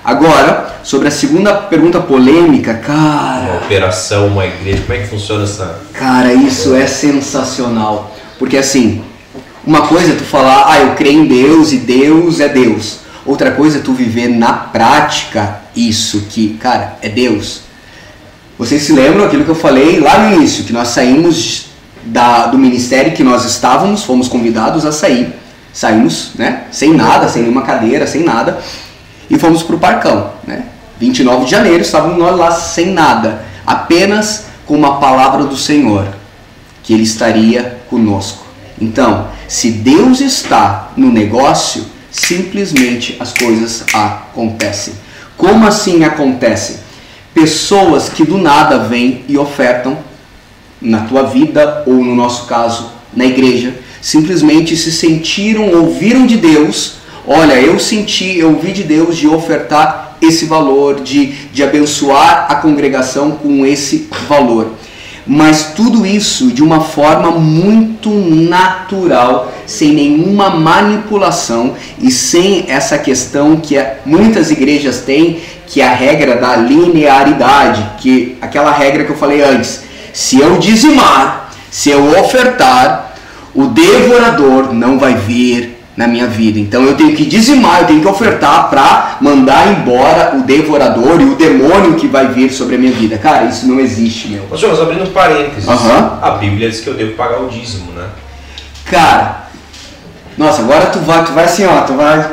Agora, sobre a segunda pergunta polêmica, Uma cara... operação, uma igreja, como é que funciona essa... Cara, isso é sensacional. Porque assim, uma coisa é tu falar, ah, eu creio em Deus e Deus é Deus. Outra coisa é tu viver na prática isso que, cara, é Deus. Vocês se lembram aquilo que eu falei lá no início, que nós saímos da, do ministério que nós estávamos, fomos convidados a sair. Saímos, né, sem nada, sem nenhuma cadeira, sem nada, e fomos para o Parcão, né? vinte e nove de janeiro, estávamos nós lá sem nada, apenas com uma palavra do Senhor, que Ele estaria conosco. Então, se Deus está no negócio, simplesmente as coisas acontecem. Como assim acontecem? Pessoas que do nada vêm e ofertam na tua vida, ou no nosso caso, na igreja, simplesmente se sentiram, ouviram de Deus, olha, eu senti, eu ouvi de Deus de ofertar esse valor, de, de abençoar a congregação com esse valor. Mas tudo isso de uma forma muito natural, sem nenhuma manipulação e sem essa questão que muitas igrejas têm, que é a regra da linearidade, que aquela regra que eu falei antes, se eu dizimar, se eu ofertar, o devorador não vai vir na minha vida. Então eu tenho que dizimar, eu tenho que ofertar para mandar embora o devorador e o demônio que vai vir sobre a minha vida. Cara, isso não existe, meu. Ô, senhor, abrindo parênteses, Uhum. a Bíblia diz que eu devo pagar o dízimo, né? Cara, nossa, agora tu vai, tu vai assim, ó, tu vai...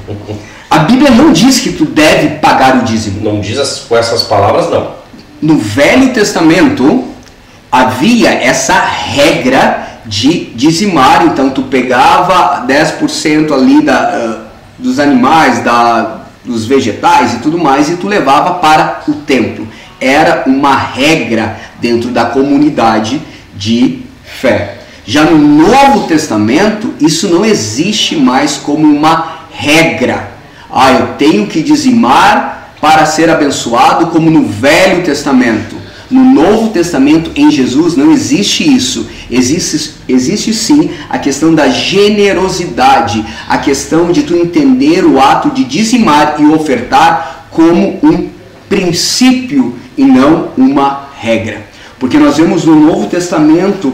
A Bíblia não diz que tu deve pagar o dízimo. Não diz as, com essas palavras, não. No Velho Testamento havia essa regra de dizimar, então tu pegava dez por cento ali da, uh, dos animais, da, dos vegetais e tudo mais, e tu levava para o templo. Era uma regra dentro da comunidade de fé. Já no Novo Testamento, isso não existe mais como uma regra. Ah, eu tenho que dizimar para ser abençoado, como no Velho Testamento. No Novo Testamento, em Jesus, não existe isso. Existe, existe sim a questão da generosidade, a questão de tu entender o ato de dizimar e ofertar como um princípio e não uma regra. Porque nós vemos no Novo Testamento,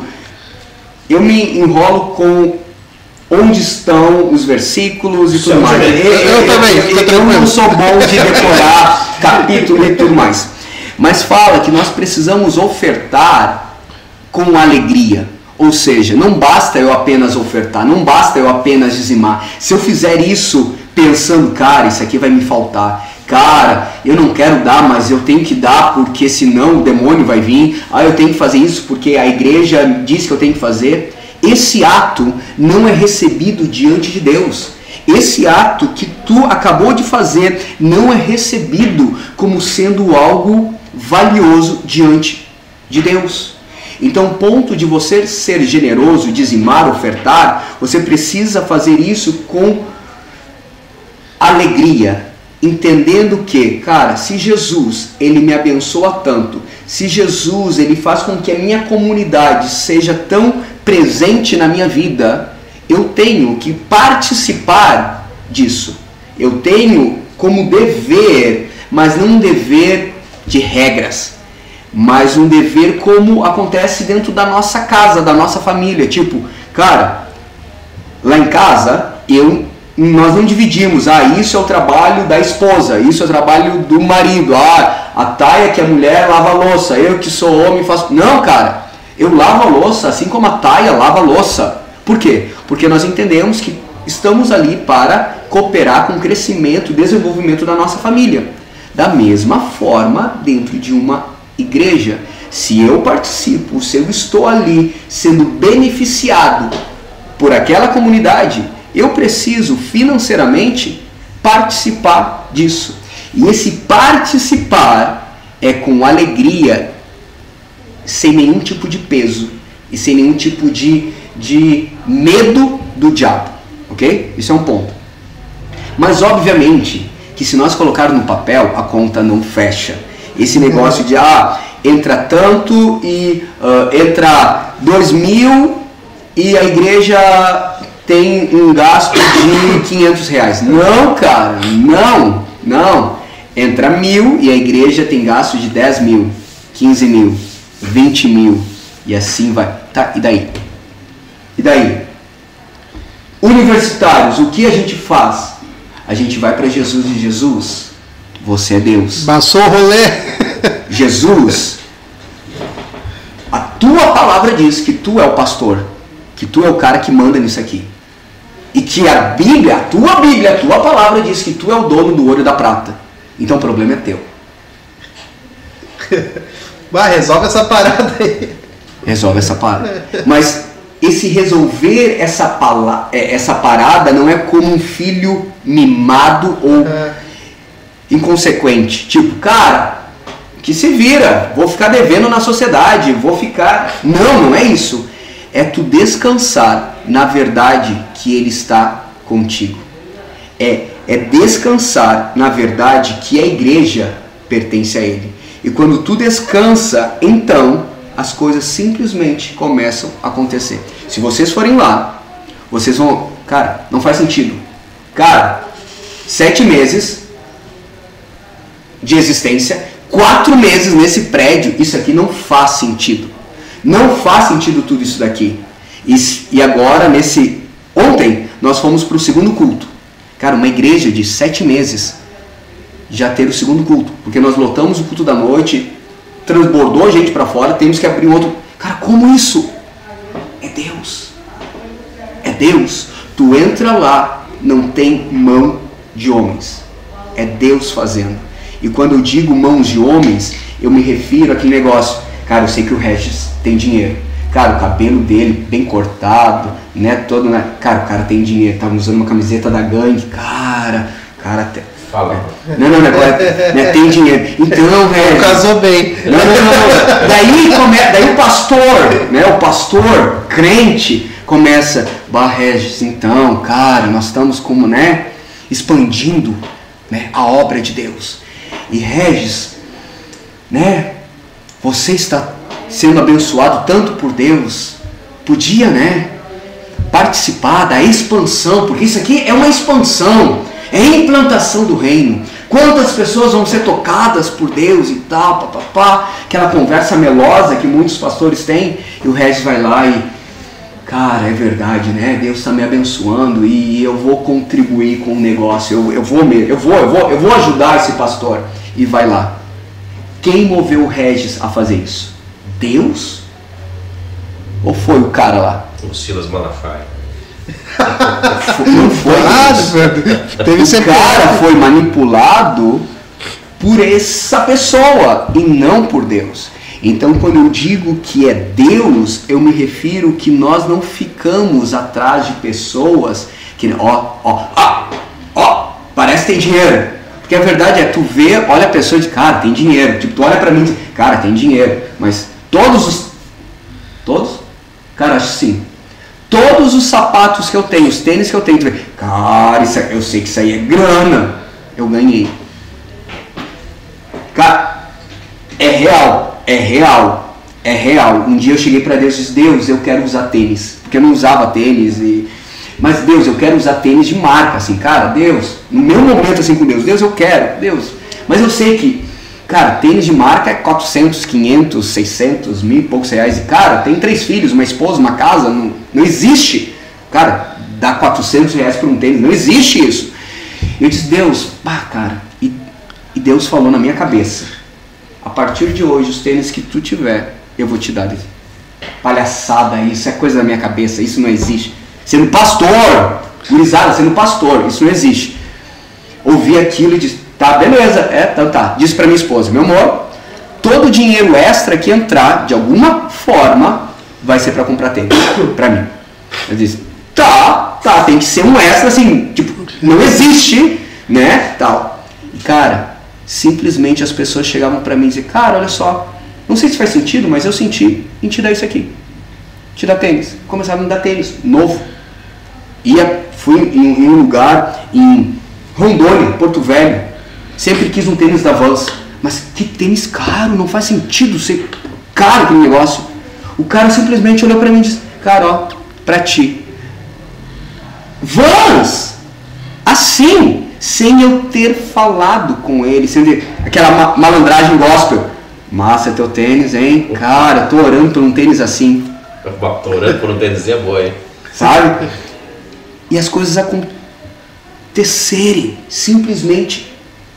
eu me enrolo com onde estão os versículos e tudo mais. Eu, eu, eu também, eu, eu, eu não sou bom de decorar capítulo e tudo mais. Mas fala que nós precisamos ofertar com alegria. Ou seja, não basta eu apenas ofertar, não basta eu apenas dizimar. Se eu fizer isso pensando, cara, isso aqui vai me faltar. Cara, eu não quero dar, mas eu tenho que dar porque senão o demônio vai vir. Ah, eu tenho que fazer isso porque a igreja diz que eu tenho que fazer. Esse ato não é recebido diante de Deus. Esse ato que tu acabou de fazer não é recebido como sendo algo valioso diante de Deus. Então, o ponto de você ser generoso, dizimar, ofertar, você precisa fazer isso com alegria, entendendo que, cara, se Jesus, ele me abençoa tanto, se Jesus, ele faz com que a minha comunidade seja tão presente na minha vida, eu tenho que participar disso. Eu tenho como dever, mas não um dever de regras, mas um dever como acontece dentro da nossa casa, da nossa família. Tipo, cara, lá em casa, eu, nós não dividimos, ah, isso é o trabalho da esposa, isso é o trabalho do marido, ah, a Taia que é mulher lava a louça, eu que sou homem faço... Não, cara, eu lavo a louça, assim como a Taia lava a louça. Por quê? Porque nós entendemos que estamos ali para cooperar com o crescimento e desenvolvimento da nossa família. Da mesma forma, dentro de uma igreja, se eu participo, se eu estou ali sendo beneficiado por aquela comunidade, eu preciso financeiramente participar disso. E esse participar é com alegria, sem nenhum tipo de peso e sem nenhum tipo de, de medo do diabo, ok? Isso é um ponto. Mas obviamente que se nós colocarmos no papel, a conta não fecha. Esse negócio de, ah, entra tanto e uh, entra dois mil e a igreja tem um gasto de quinhentos reais. Não, cara, não, não. entra mil e a igreja tem gasto de dez mil, quinze mil, vinte mil e assim vai. Tá, e daí? E daí? Universitários, o que a gente faz? A gente vai para Jesus e Jesus, você é Deus. Passou o rolê. Jesus, a tua palavra diz que tu é o pastor, que tu é o cara que manda nisso aqui. E que a Bíblia, a tua Bíblia, a tua palavra diz que tu é o dono do ouro e da prata. Então o problema é teu. Bah, resolve essa parada aí. Resolve essa parada. Mas esse resolver essa, pala- essa parada não é como um filho mimado ou É. inconsequente. Tipo, cara, que se vira, vou ficar devendo na sociedade, vou ficar... Não, não é isso. É tu descansar na verdade que Ele está contigo. É, é descansar na verdade que a igreja pertence a Ele. E quando tu descansa, então as coisas simplesmente começam a acontecer. Se vocês forem lá, vocês vão... Cara, não faz sentido. Cara, sete meses de existência, quatro meses nesse prédio, isso aqui não faz sentido. Não faz sentido tudo isso daqui. E, e agora, nesse... Ontem, nós fomos para o segundo culto. Cara, uma igreja de sete meses já ter o segundo culto. Porque nós lotamos o culto da noite, transbordou a gente para fora, temos que abrir um outro... Cara, como isso? É Deus. É Deus. Tu entra lá, não tem mão de homens. É Deus fazendo. E quando eu digo mãos de homens, eu me refiro àquele negócio. Cara, eu sei que o Regis tem dinheiro. Cara, o cabelo dele bem cortado, né? Todo, né? Cara, o cara tem dinheiro. Tava usando uma camiseta da gangue. Cara, cara até... Fala. Não, não, não, é, né, tem dinheiro. Então, Regis... Casou bem. Não, não, não, não. Daí, come... Daí o pastor, né? O pastor, crente, começa... Bah, Regis, então, cara, nós estamos como, né? Expandindo, né, a obra de Deus. E Regis, né? Você está sendo abençoado tanto por Deus. Podia, né? Participar da expansão, porque isso aqui é uma expansão. É a implantação do reino. Quantas pessoas vão ser tocadas por Deus e tal, papapá. Aquela conversa melosa que muitos pastores têm. E o Regis vai lá e... Cara, é verdade, né? Deus está me abençoando e eu vou contribuir com o negócio. Eu, eu, vou, eu, vou, eu, vou, eu vou ajudar esse pastor. E vai lá. Quem moveu o Regis a fazer isso? Deus? Ou foi o cara lá? O Silas Malafaia. Não foi Ah, isso. teve O sempre... cara foi manipulado por essa pessoa e não por Deus. Então, quando eu digo que é Deus, eu me refiro que nós não ficamos atrás de pessoas que, ó, ó, ó, ó, parece que tem dinheiro. Porque a verdade é, tu vê, olha a pessoa de, cara, tem dinheiro. Tipo, tu olha pra mim e diz, cara, tem dinheiro. Mas todos os, todos? Cara, acho que sim. Todos os sapatos que eu tenho, os tênis que eu tenho, tu vê, cara, isso, eu sei que isso aí é grana. Eu ganhei. Cara, é real. É real, é real. Um dia eu cheguei para Deus e disse, Deus, eu quero usar tênis. Porque eu não usava tênis. E... Mas Deus, eu quero usar tênis de marca. Assim, cara, Deus, no meu momento assim com Deus, Deus, eu quero, Deus. Mas eu sei que, cara, tênis de marca é quatrocentos, quinhentos, seiscentos, mil e poucos reais. E cara, tem três filhos, uma esposa, uma casa, não, não existe. Cara, dá quatrocentos reais por um tênis, não existe isso. Eu disse, Deus, pá, cara. E, e Deus falou na minha cabeça. A partir de hoje, os tênis que tu tiver, eu vou te dar. Palhaçada, isso é coisa da minha cabeça, isso não existe. Sendo pastor, gurizada, sendo pastor, isso não existe. Ouvi aquilo e disse, tá, beleza, é, então tá. Disse pra minha esposa, meu amor, todo o dinheiro extra que entrar, de alguma forma, vai ser pra comprar tênis, pra mim. Eu disse, tá, tá, tem que ser um extra, assim, tipo, não existe, né, tal. E cara... Simplesmente as pessoas chegavam para mim e diziam, cara, olha só, não sei se faz sentido, mas eu senti em te dar isso aqui. Te dar tênis. Começaram a me dar tênis, novo. Ia, fui em, em um lugar em Rondônia, Porto Velho. Sempre quis um tênis da Vans. Mas que tênis caro, não faz sentido ser caro aquele negócio. O cara simplesmente olhou para mim e disse, cara, ó, pra ti. Vans! Assim, sem eu ter falado com ele, sem ter, aquela ma- malandragem gospel. Massa teu tênis, hein? Cara, tô orando por um tênis assim. Tô orando por um tênis é boa, hein? Sabe? E as coisas acontecerem simplesmente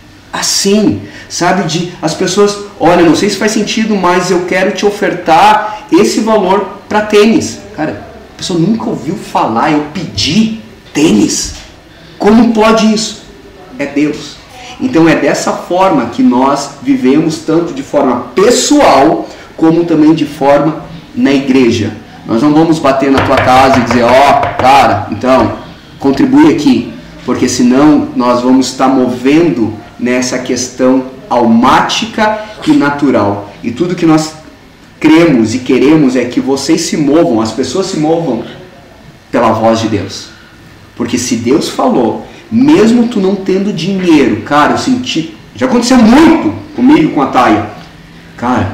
assim, sabe? De as pessoas, olha, não sei se faz sentido, mas eu quero te ofertar esse valor para tênis. Cara, a pessoa nunca ouviu falar, eu pedi tênis. Como pode isso? É Deus. Então é dessa forma que nós vivemos, tanto de forma pessoal, como também de forma na igreja. Nós não vamos bater na tua casa e dizer, ó, oh, cara, então, contribui aqui, porque senão nós vamos estar movendo nessa questão almática e natural. E tudo que nós cremos e queremos é que vocês se movam, as pessoas se movam pela voz de Deus. Porque se Deus falou, mesmo tu não tendo dinheiro, cara, eu senti, já aconteceu muito comigo e com a Taia, cara,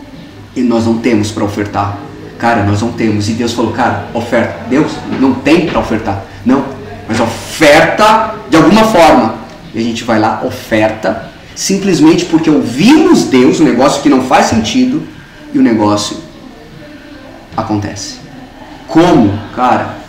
e nós não temos para ofertar, cara, nós não temos, e Deus falou, cara, oferta, Deus não tem para ofertar, não, mas oferta de alguma forma, e a gente vai lá, oferta, simplesmente porque ouvimos Deus, um negócio que não faz sentido, e o negócio acontece. Como, cara?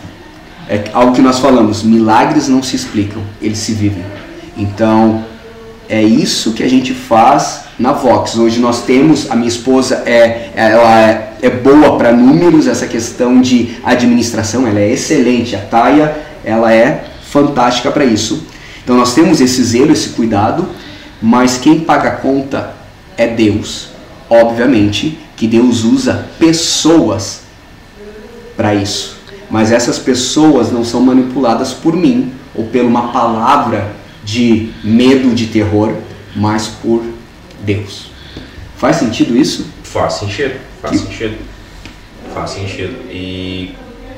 É algo que nós falamos, milagres não se explicam, eles se vivem. Então, é isso que a gente faz na Vox. Hoje nós temos, a minha esposa é, ela é, é boa para números, essa questão de administração, ela é excelente. A Taia, ela é fantástica para isso. Então nós temos esse zelo, esse cuidado, mas quem paga a conta é Deus. Obviamente que Deus usa pessoas para isso. Mas essas pessoas não são manipuladas por mim ou por uma palavra de medo, de terror, mas por Deus. Faz sentido isso? Faz sentido, faz que... sentido. Faz sentido. E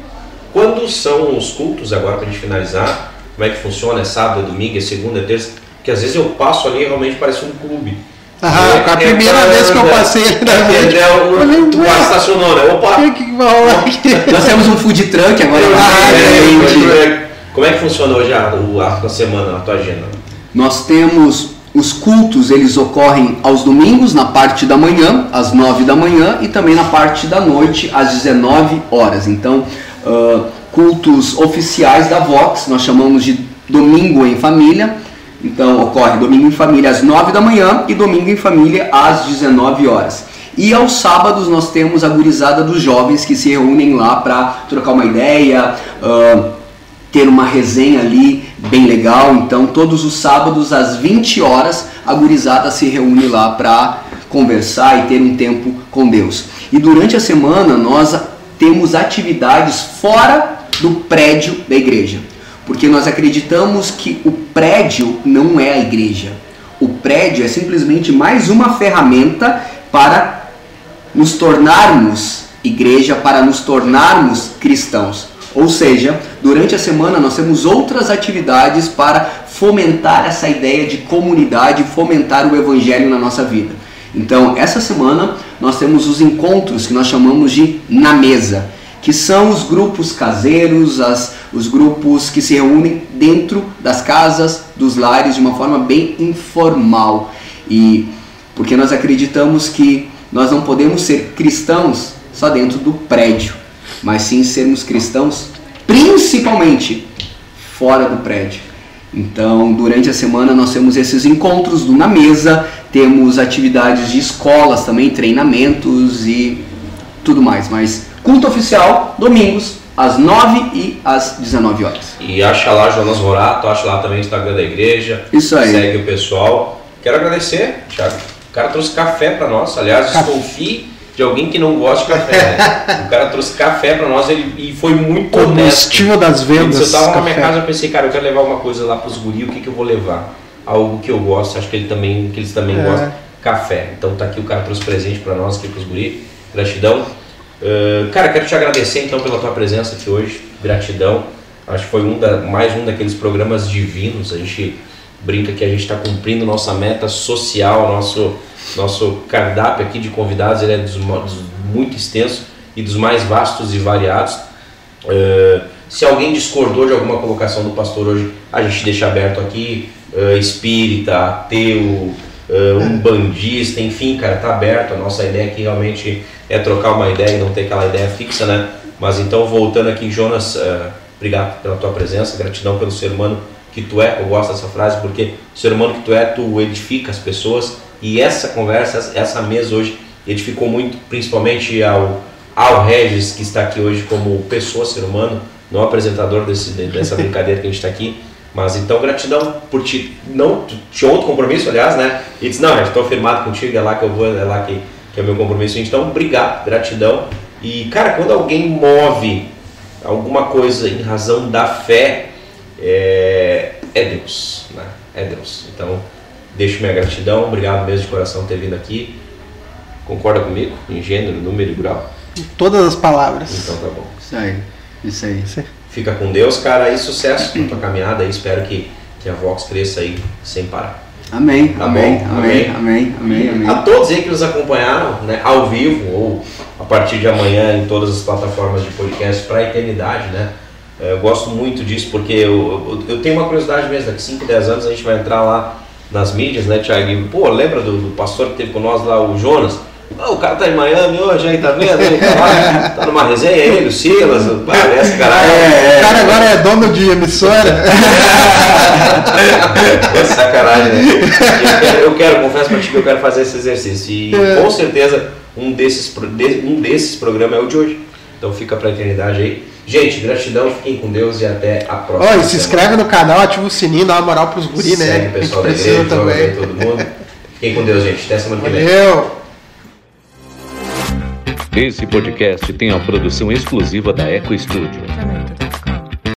quando são os cultos, agora para a gente finalizar, como é que funciona? É sábado, é domingo, é segunda, é terça? Porque às vezes eu passo ali e realmente parece um clube. Ah, é, a primeira é, vez que eu passei ali na frente, é, tu quase estacionou, né? Opa! O que, que vai rolar aqui? Nós temos um food truck agora. Ah, é, é, como é que funciona hoje a, a, a semana, a tua agenda? Nós temos os cultos, eles ocorrem aos domingos, na parte da manhã, às nove da manhã, e também na parte da noite, às dezenove horas. Então, uh, cultos oficiais da Vox, nós chamamos de Domingo em Família. Então ocorre domingo em família às nove da manhã e domingo em família às dezenove horas. E aos sábados nós temos a gurizada dos jovens que se reúnem lá para trocar uma ideia, uh, ter uma resenha ali bem legal. Então todos os sábados às vinte horas a gurizada se reúne lá para conversar e ter um tempo com Deus. E durante a semana nós temos atividades fora do prédio da igreja. Porque nós acreditamos que o prédio não é a igreja. O prédio é simplesmente mais uma ferramenta para nos tornarmos igreja, para nos tornarmos cristãos. Ou seja, durante a semana nós temos outras atividades para fomentar essa ideia de comunidade, fomentar o evangelho na nossa vida. Então, essa semana nós temos os encontros que nós chamamos de Na Mesa, que são os grupos caseiros, as, os grupos que se reúnem dentro das casas, dos lares, de uma forma bem informal. E porque nós acreditamos que nós não podemos ser cristãos só dentro do prédio, mas sim sermos cristãos principalmente fora do prédio. Então, durante a semana nós temos esses encontros do Na Mesa, temos atividades de escolas também, treinamentos e tudo mais, mas culto oficial, domingos, às nove e às dezenove horas. E acha lá Jonas Morato, acha lá também o Instagram da igreja. Isso aí. Segue o pessoal. Quero agradecer, Thiago. O cara trouxe café para nós. Aliás, desconfie de alguém que não gosta de café. Né? O cara trouxe café para nós ele, e foi muito honesto. Combustível das vendas. Se eu tava na minha casa, eu pensei, cara, eu quero levar uma coisa lá pros guris, o que, que eu vou levar? Algo que eu gosto, acho que, ele também, que eles também é. gostam. Café. Então tá aqui, o cara trouxe presente para nós aqui pros guris. Gratidão. Uh, cara, quero te agradecer então pela tua presença aqui hoje, gratidão. Acho que foi um da, mais um daqueles programas divinos. A gente brinca que a gente está cumprindo nossa meta social, nosso, nosso cardápio aqui de convidados, ele é dos, dos muito extenso e dos mais vastos e variados. Uh, Se alguém discordou de alguma colocação do pastor hoje, a gente deixa aberto aqui, uh, espírita, ateu, uh, umbandista, enfim, cara, tá aberto. A nossa ideia aqui realmente é trocar uma ideia e não ter aquela ideia fixa, né? Mas então, voltando aqui, Jonas, uh, obrigado pela tua presença, gratidão pelo ser humano que tu é. Eu gosto dessa frase porque o ser humano que tu é, tu edifica as pessoas, e essa conversa, essa mesa hoje edificou muito, principalmente ao, ao Regis, que está aqui hoje como pessoa, ser humano, não apresentador desse, dessa brincadeira que a gente está aqui. Mas então, gratidão por ti. Não, tu tinha outro compromisso, aliás, né? E disse, não, estou firmado contigo, é lá que eu vou, é lá que, que é o meu compromisso. Então, obrigado, gratidão. E, cara, quando alguém move alguma coisa em razão da fé, é, é Deus, né? É Deus. Então, deixo minha gratidão, obrigado mesmo de coração por ter vindo aqui. Concorda comigo? Em gênero, número e grau? Em todas as palavras. Então tá bom. Isso aí, isso aí. Isso aí. Fica com Deus, cara, e sucesso na tua caminhada aí. Espero que, que a Vox cresça aí sem parar. Amém, tá amém, bom? amém, amém, amém, amém. A todos aí que nos acompanharam, né, ao vivo ou a partir de amanhã em todas as plataformas de podcast para a eternidade, né? Eu gosto muito disso porque eu, eu, eu tenho uma curiosidade mesmo, daqui cinco, dez anos a gente vai entrar lá nas mídias, né, Thiago? E, pô, lembra do, do pastor que teve com nós lá, o Jonas? Oh, o cara tá em Miami hoje aí, tá vendo? Ele tá, lá, tá numa resenha, ele, o Silas, parece, caralho. É, o cara agora é dono de emissora. Pô, sacanagem, né? Eu quero, eu quero, confesso pra ti que eu quero fazer esse exercício. E é. com certeza um desses, um desses programas é o de hoje. Então fica pra eternidade aí. Gente, gratidão, fiquem com Deus e até a próxima. Oh, e se inscreve no canal, ativa o sininho, dá uma moral pros guri, né? Segue o pessoal da igreja, também. Todo mundo. Fiquem com Deus, gente. Até semana que vem. Valeu! Esse podcast tem a produção exclusiva da Eco Studio.